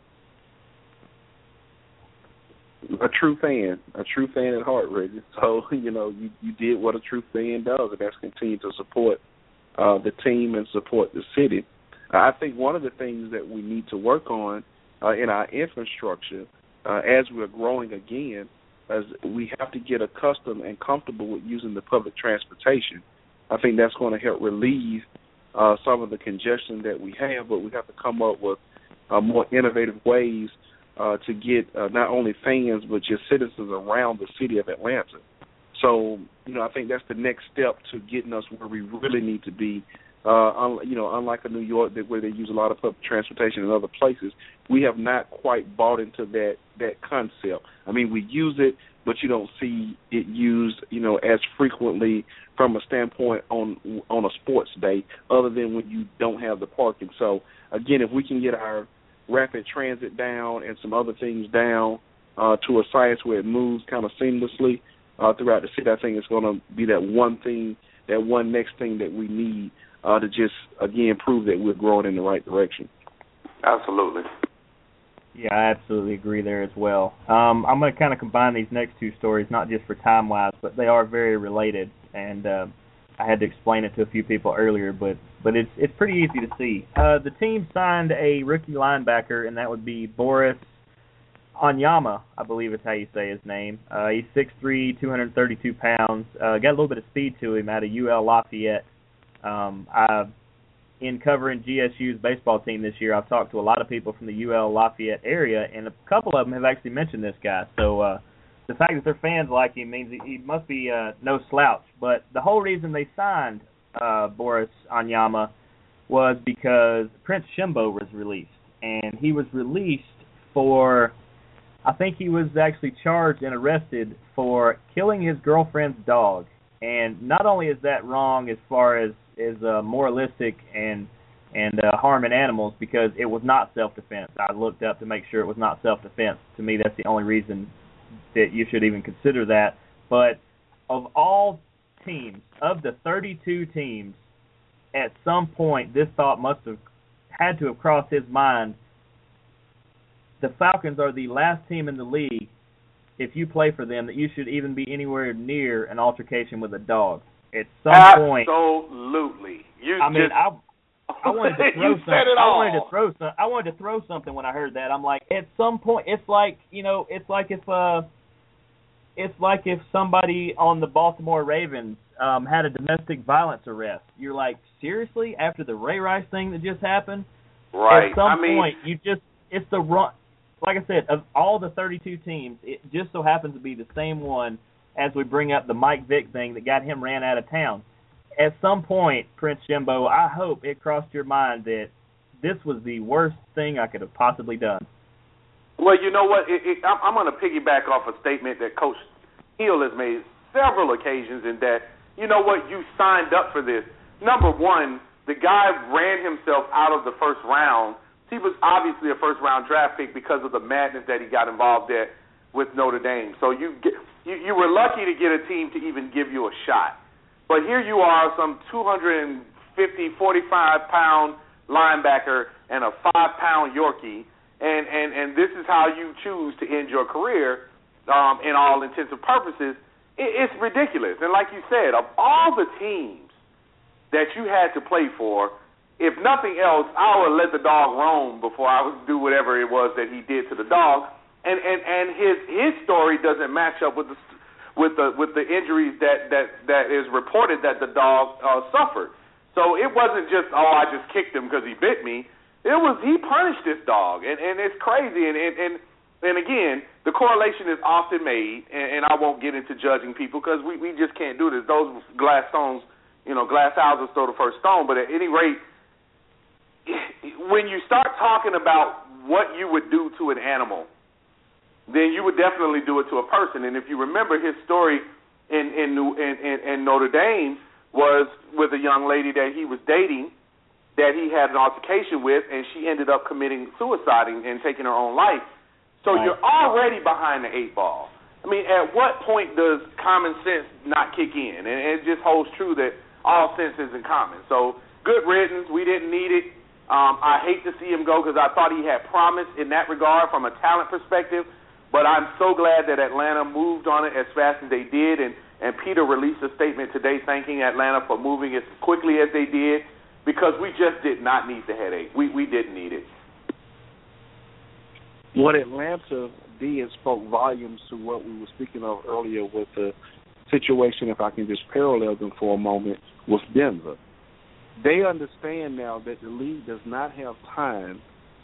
A true fan at heart, Reggie. So, you did what a true fan does, and that's continue to support the team and support the city. I think one of the things that we need to work on in our infrastructure as we're growing again is we have to get accustomed and comfortable with using the public transportation. I think that's going to help relieve some of the congestion that we have, but we have to come up with more innovative ways to get not only fans but just citizens around the city of Atlanta. So, I think that's the next step to getting us where we really need to be. Unlike in New York where they use a lot of public transportation in other places, we have not quite bought into that concept. I mean, we use it, but you don't see it used, as frequently from a standpoint on a sports day other than when you don't have the parking. So, again, if we can get our rapid transit down and some other things down to a science where it moves kind of seamlessly throughout the city, I think it's going to be that one next thing that we need to just, again, prove that we're growing in the right direction.
Absolutely.
Yeah, I absolutely agree there as well. I'm going to kind of combine these next two stories, not just for time-wise, but they are very related, and I had to explain it to a few people earlier, but it's pretty easy to see. The team signed a rookie linebacker, and that would be Boris Anyama, I believe is how you say his name. He's 6'3", 232 pounds. Got a little bit of speed to him out of UL Lafayette. In covering GSU's baseball team this year, I've talked to a lot of people from the UL Lafayette area, and a couple of them have actually mentioned this guy. So the fact that their fans like him means he must be no slouch. But the whole reason they signed Boris Anyama was because Prince Shimbo was released. And he was released for, I think he was actually charged and arrested for killing his girlfriend's dog. And not only is that wrong as far as moralistic and and harming animals because it was not self-defense. I looked up to make sure it was not self-defense. To me, that's the only reason that you should even consider that. But of all teams, of the 32 teams, at some point this thought must have had to have crossed his mind. The Falcons are the last team in the league, if you play for them, that you should even be anywhere near an altercation with a dog. At some point.
Absolutely.
I wanted to throw something. I wanted to throw something when I heard that. I'm like, at some point, it's like if somebody on the Baltimore Ravens had a domestic violence arrest. You're like, seriously? After the Ray Rice thing that just happened?
Right.
At some point, it's the run. Like I said, of all the 32 teams, it just so happens to be the same one as we bring up the Mike Vick thing that got him ran out of town. At some point, Prince Jimbo, I hope it crossed your mind that this was the worst thing I could have possibly done.
Well, you know what? I'm going to piggyback off a statement that Coach Hill has made several occasions in that, you know what, you signed up for this. Number one, the guy ran himself out of the first round. He was obviously a first-round draft pick because of the madness that he got involved in with Notre Dame. So you were lucky to get a team to even give you a shot. But here you are, some 250, 45-pound linebacker and a 5-pound Yorkie, and this is how you choose to end your career in all intents and purposes. It's ridiculous. And like you said, of all the teams that you had to play for, if nothing else, I would let the dog roam before I would do whatever it was that he did to the dog. And his story doesn't match up with the injuries that is reported that the dog suffered. So it wasn't just, I just kicked him because he bit me. It was he punished this dog, and it's crazy. And again, the correlation is often made, and I won't get into judging people because we just can't do this. Those glass stones, glass houses throw the first stone. But at any rate, when you start talking about what you would do to an animal, then you would definitely do it to a person. And if you remember his story in Notre Dame was with a young lady that he was dating that he had an altercation with, and she ended up committing suicide and taking her own life. So you're already behind the 8 ball. I mean, at what point does common sense not kick in? And it just holds true that all sense isn't common. So good riddance. We didn't need it. I hate to see him go because I thought he had promise in that regard from a talent perspective, but I'm so glad that Atlanta moved on it as fast as they did, and Peter released a statement today thanking Atlanta for moving as quickly as they did because we just did not need the headache. We didn't need it.
What Atlanta did spoke volumes to what we were speaking of earlier with the situation, if I can just parallel them for a moment, with Denver. They understand now that the league does not have time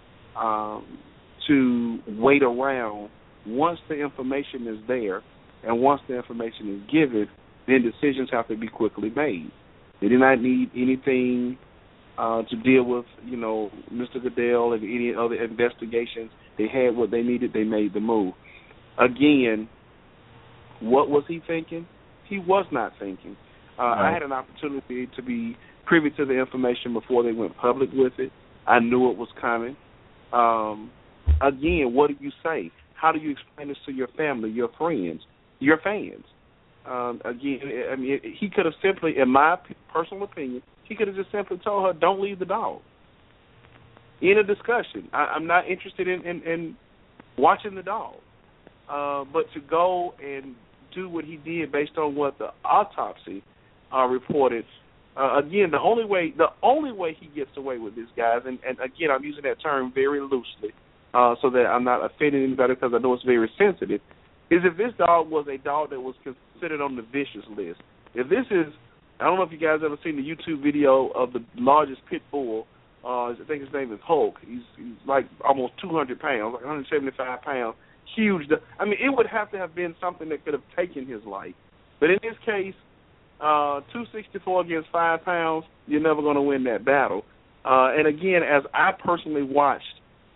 to wait around. Once the information is there and once the information is given, then decisions have to be quickly made. They do not need anything to deal with, Mr. Goodell and any other investigations. They had what they needed. They made the move. Again, what was he thinking? He was not thinking. I had an opportunity to be privy to the information before they went public with it. I knew it was coming. Again, what do you say? How do you explain this to your family, your friends, your fans? Again, I mean, he could have simply, in my personal opinion, he could have just simply told her, don't leave the dog. In a discussion. I'm not interested in watching the dog. But to go and do what he did based on what the autopsy reported, again, the only way he gets away with this, guys, and again, I'm using that term very loosely so that I'm not offending anybody because I know it's very sensitive, is if this dog was a dog that was considered on the vicious list. If this is, I don't know if you guys ever seen the YouTube video of the largest pit bull. I think his name is Hulk. He's like almost 200 pounds, like 175 pounds, huge. I mean, it would have to have been something that could have taken his life. But in this case, 264 against 5 pounds, you're never going to win that battle. And again, as I personally watched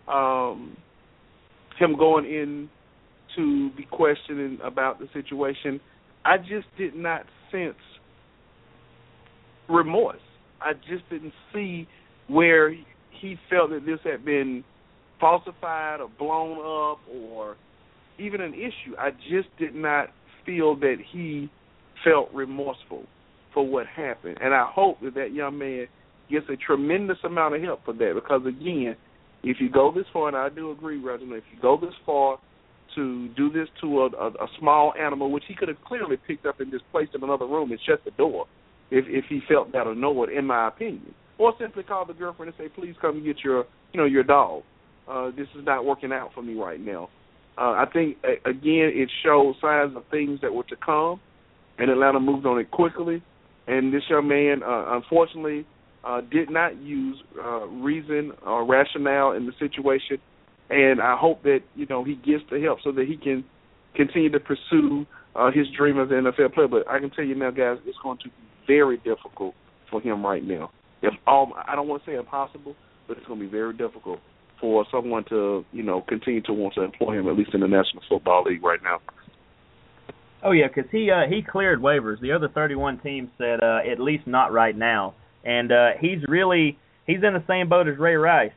him going in to be questioning about the situation, I just did not sense remorse. I just didn't see where he felt that this had been falsified or blown up or even an issue. I just did not feel that he felt remorseful for what happened. And I hope that that young man gets a tremendous amount of help for that, because, again, if you go this far, and I do agree, Reginald, if you go this far to do this to a small animal, which he could have clearly picked up and just placed in another room and shut the door if he felt that annoyed, in my opinion. Or simply call the girlfriend and say, please come and get your dog. This is not working out for me right now. I think, again, it showed signs of things that were to come, and Atlanta moved on it quickly. And this young man, unfortunately, did not use reason or rationale in the situation. And I hope that, he gets the help so that he can continue to pursue his dream as an NFL player. But I can tell you now, guys, it's going to be very difficult for him right now. I don't want to say impossible, but it's going to be very difficult for someone to, continue to want to employ him, at least in the National Football League right now.
Oh, yeah, because he cleared waivers. The other 31 teams said at least not right now. And he's in the same boat as Ray Rice.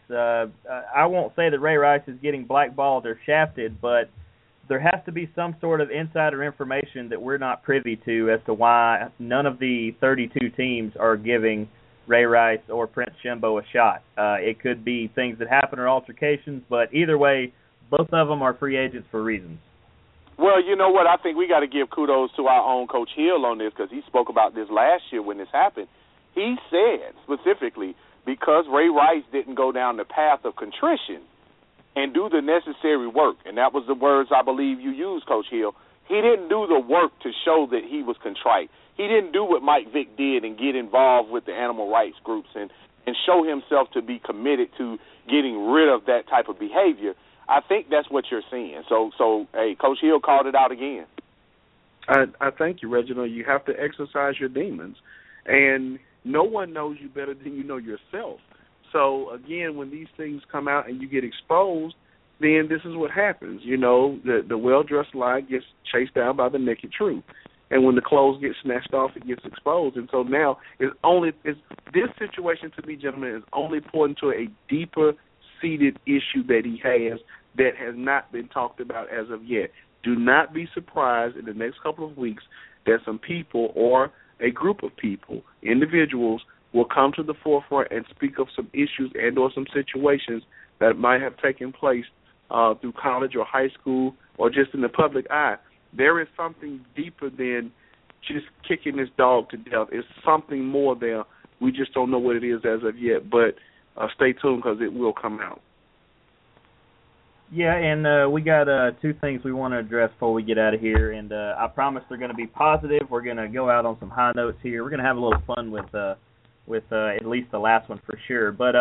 I won't say that Ray Rice is getting blackballed or shafted, but there has to be some sort of insider information that we're not privy to as to why none of the 32 teams are giving Ray Rice or Prince Jimbo a shot. It could be things that happen or altercations, but either way, both of them are free agents for reasons.
Well, you know what? I think we got to give kudos to our own Coach Hill on this, because he spoke about this last year when this happened. He said specifically, because Ray Rice didn't go down the path of contrition and do the necessary work, and that was the words I believe you used, Coach Hill, he didn't do the work to show that he was contrite. He didn't do what Mike Vick did and get involved with the animal rights groups and show himself to be committed to getting rid of that type of behavior. I think that's what you're seeing. So hey, Coach Hill called it out again.
I thank you, Reginald. You have to exercise your demons. And no one knows you better than you know yourself. So, again, when these things come out and you get exposed, then this is what happens. The well-dressed lie gets chased down by the naked truth. And when the clothes get snatched off, it gets exposed. And so now this situation, to me, gentlemen, is only pointing to a deeper-seated issue that he has that has not been talked about as of yet. Do not be surprised in the next couple of weeks that some people or a group of people, individuals, will come to the forefront and speak of some issues and or some situations that might have taken place through college or high school or just in the public eye. There is something deeper than just kicking this dog to death. It's something more there. We just don't know what it is as of yet, but stay tuned because it will come out.
Yeah, and we got two things we want to address before we get out of here, and I promise they're going to be positive. We're going to go out on some high notes here. We're going to have a little fun with at least the last one for sure. But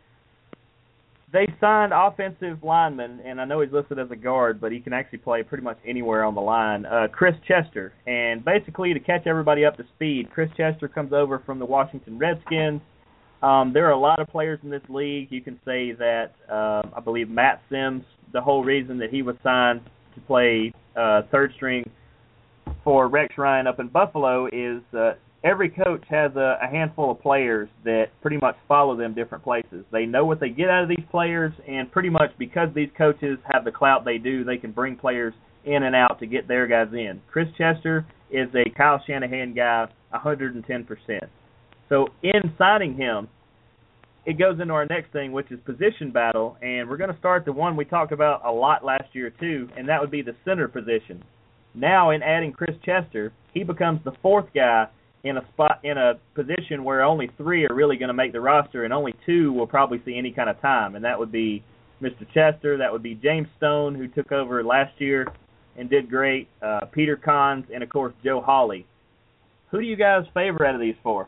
they signed offensive lineman, and I know he's listed as a guard, but he can actually play pretty much anywhere on the line, Chris Chester. And basically, to catch everybody up to speed, Chris Chester comes over from the Washington Redskins. There are a lot of players in this league. You can say that I believe Matt Sims, the whole reason that he was signed to play third string for Rex Ryan up in Buffalo is every coach has a handful of players that pretty much follow them different places. They know what they get out of these players, and pretty much because these coaches have the clout they do, they can bring players in and out to get their guys in. Chris Chester is a Kyle Shanahan guy, 110%. So in signing him, it goes into our next thing, which is position battle, and we're going to start the one we talked about a lot last year too, and that would be the center position. Now, in adding Chris Chester, he becomes the fourth guy in a position where only three are really going to make the roster, and only two will probably see any kind of time, and that would be Mr. Chester, that would be James Stone, who took over last year and did great, Peter Kahns, and of course Joe Hawley. Who do you guys favor out of these four?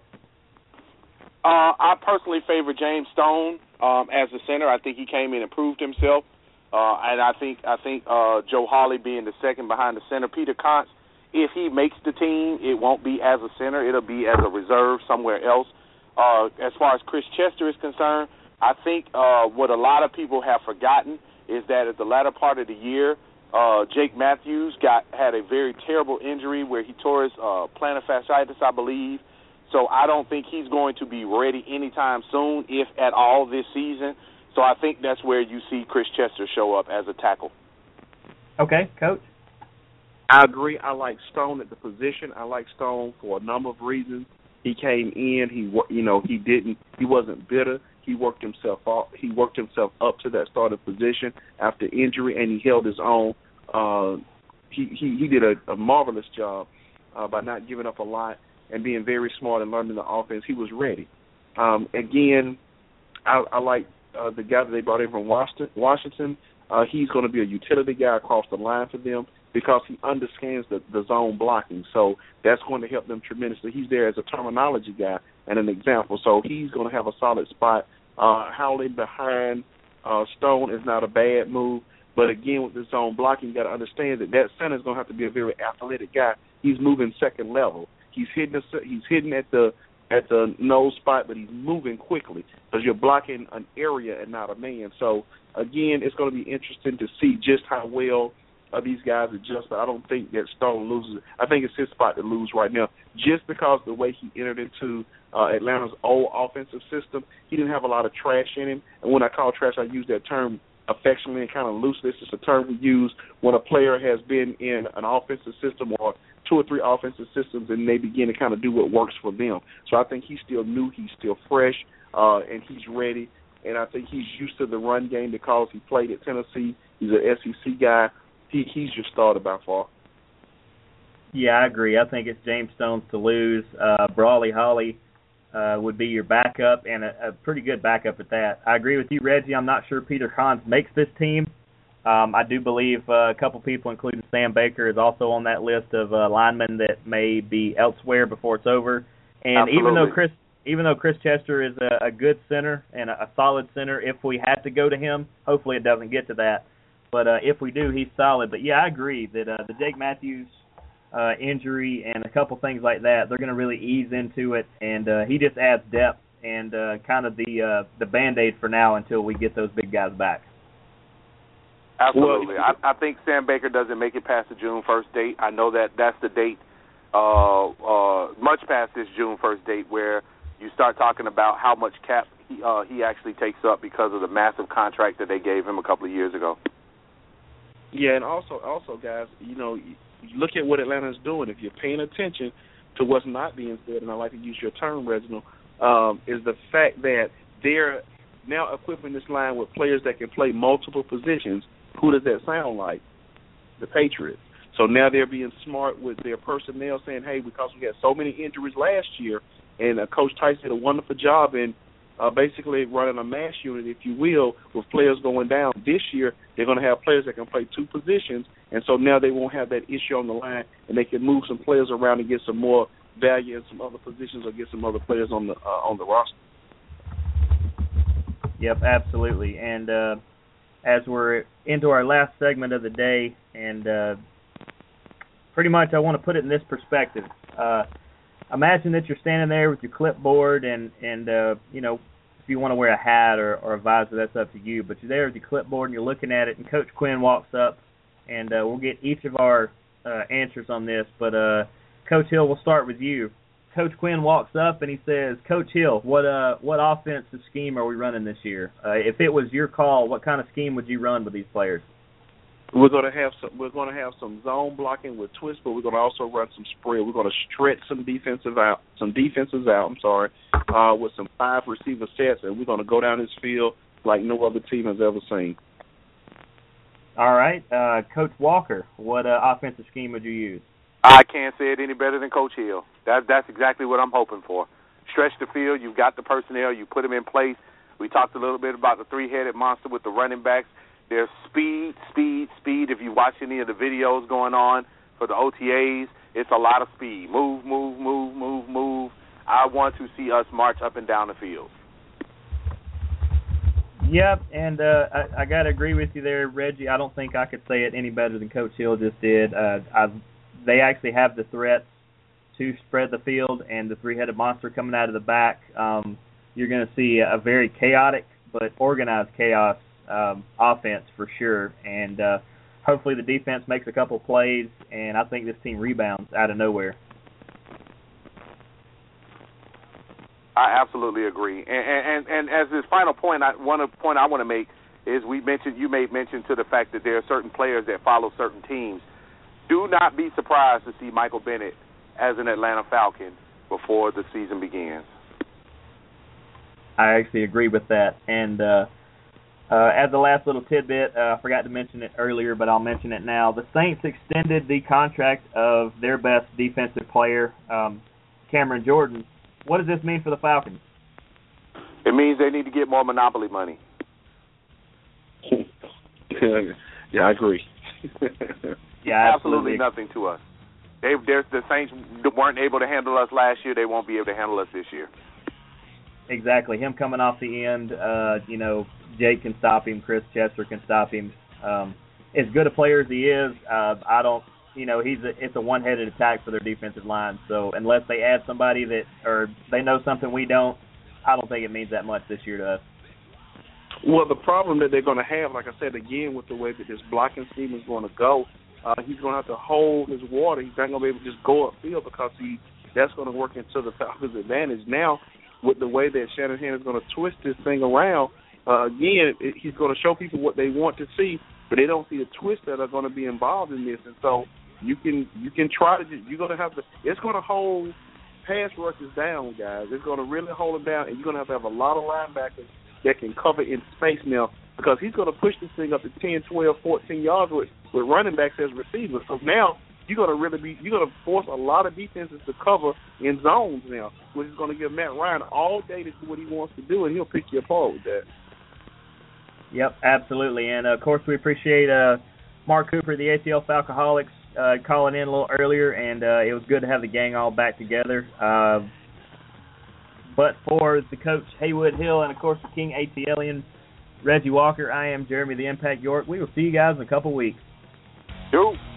I personally favor James Stone as the center. I think he came in and proved himself, and I think Joe Hawley being the second behind the center. Peter Kahns, if he makes the team, it won't be as a center. It'll be as a reserve somewhere else. As far as Chris Chester is concerned, I think what a lot of people have forgotten is that at the latter part of the year, Jake Matthews had a very terrible injury where he tore his plantar fasciitis, I believe. So I don't think he's going to be ready anytime soon, if at all, this season. So I think that's where you see Chris Chester show up as a tackle.
Okay, Coach.
I agree. I like Stone at the position. I like Stone for a number of reasons. He came in. He wasn't bitter. He worked himself up. He worked himself up to that starting position after injury, and he held his own. He did a marvelous job by not giving up a lot and being very smart and learning the offense. He was ready. Again, I like the guy that they brought in from Washington. He's going to be a utility guy across the line for them because he understands the zone blocking. So that's going to help them tremendously. He's there as a terminology guy and an example. So he's going to have a solid spot. Howling behind Stone is not a bad move. But again, with the zone blocking, you got to understand that center is going to have to be a very athletic guy. He's moving second level. He's hitting at the nose spot, but he's moving quickly because you're blocking an area and not a man. So again, it's going to be interesting to see just how well these guys adjust. But I don't think that Stone loses. I think it's his spot to lose right now, just because the way he entered into Atlanta's old offensive system. He didn't have a lot of trash in him, and when I call trash, I use that term affectionately and kind of loosely. It's just a term we use when a player has been in an offensive system or 2 or 3 offensive systems, and they begin to kind of do what works for them. So I think he's still new, he's still fresh, and he's ready. And I think he's used to the run game because he played at Tennessee. He's an SEC guy. He's your starter by far.
Yeah, I agree. I think it's James Stone's to lose. Brawley Holly would be your backup, and a pretty good backup at that. I agree with you, Reggie. I'm not sure Peter Kahns makes this team. I do believe a couple people, including Sam Baker, is also on that list of linemen that may be elsewhere before it's over. And
Absolutely.
even though Chris Chester is a good center and a solid center, if we had to go to him, hopefully it doesn't get to that. But if we do, he's solid. But, yeah, I agree that the Jake Matthews injury and a couple things like that, they're going to really ease into it. And he just adds depth and kind of the Band-Aid for now until we get those big guys back.
Absolutely. I think Sam Baker doesn't make it past the June 1st date. I know that's the date much past this June 1st date where you start talking about how much cap he actually takes up because of the massive contract that they gave him a couple of years ago.
Yeah, and also, guys, you look at what Atlanta's doing. If you're paying attention to what's not being said, and I like to use your term, Reginald, is the fact that they're now equipping this line with players that can play multiple positions. Who does that sound like? The Patriots. So now they're being smart with their personnel, saying, hey, because we had so many injuries last year, and Coach Tyson did a wonderful job in basically running a mass unit, if you will, with players going down. This year, they're going to have players that can play 2 positions, and so now they won't have that issue on the line, and they can move some players around and get some more value in some other positions or get some other players on the roster.
Yep, absolutely. And as we're into our last segment of the day, and pretty much I want to put it in this perspective. Imagine that you're standing there with your clipboard and if you want to wear a hat or a visor, that's up to you. But you're there with your clipboard and you're looking at it, and Coach Quinn walks up, and we'll get each of our answers on this. But Coach Hill, we'll start with you. Coach Quinn walks up and he says, Coach Hill, what offensive scheme are we running this year? If it was your call, what kind of scheme would you run with these players?
We're going to have some zone blocking with twist, but we're going to also run some spread. We're going to stretch some defenses out. With some 5 receiver sets, and we're going to go down this field like no other team has ever seen.
All right, Coach Walker, what offensive scheme would you use?
I can't say it any better than Coach Hill. That's exactly what I'm hoping for. Stretch the field. You've got the personnel. You put them in place. We talked a little bit about the 3-headed monster with the running backs. There's speed. If you watch any of the videos going on for the OTAs, it's a lot of speed. Move. I want to see us march up and down the field.
Yep, and I got to agree with you there, Reggie. I don't think I could say it any better than Coach Hill just did. They actually have the threats to spread the field and the 3-headed monster coming out of the back. You're going to see a very chaotic but organized chaos offense for sure. And hopefully the defense makes a couple plays, and I think this team rebounds out of nowhere.
I absolutely agree. And as this final point, one point I want to make is you made mention to the fact that there are certain players that follow certain teams. Do not be surprised to see Michael Bennett as an Atlanta Falcon before the season begins.
I actually agree with that. And as the last little tidbit, I forgot to mention it earlier, but I'll mention it now. The Saints extended the contract of their best defensive player, Cameron Jordan. What does this mean for the Falcons?
It means they need to get more monopoly money.
Yeah, I agree.
Yeah,
absolutely nothing to us. The Saints weren't able to handle us last year. They won't be able to handle us this year.
Exactly. Him coming off the end, Jake can stop him. Chris Chester can stop him. As good a player as he is, it's a one-headed attack for their defensive line. So unless they add somebody or they know something we don't, I don't think it means that much this year to us.
Well, the problem that they're going to have, like I said, again, with the way that this blocking scheme is going to go, he's going to have to hold his water. He's not going to be able to just go upfield because that's going to work into the Falcons' advantage. Now, with the way that Shanahan is going to twist this thing around, he's going to show people what they want to see, but they don't see the twists that are going to be involved in this. And so you can try to – you're going to have to – it's going to hold pass rushes down, guys. It's going to really hold them down, and you're going to have a lot of linebackers that can cover in space now because he's going to push this thing up to 10, 12, 14 yards with running backs as receivers. So now you're going to force a lot of defenses to cover in zones now, which is going to give Matt Ryan all day to do what he wants to do, and he'll pick you apart with that.
Yep, absolutely. And, of course, we appreciate Mark Cooper, the ATL Falcoholics, calling in a little earlier, and it was good to have the gang all back together. But for the coach, Haywood Hill, and, of course, the King ATLian, Reggie Walker, I am Jeremy the Impact York. We will see you guys in a couple weeks.
Yo.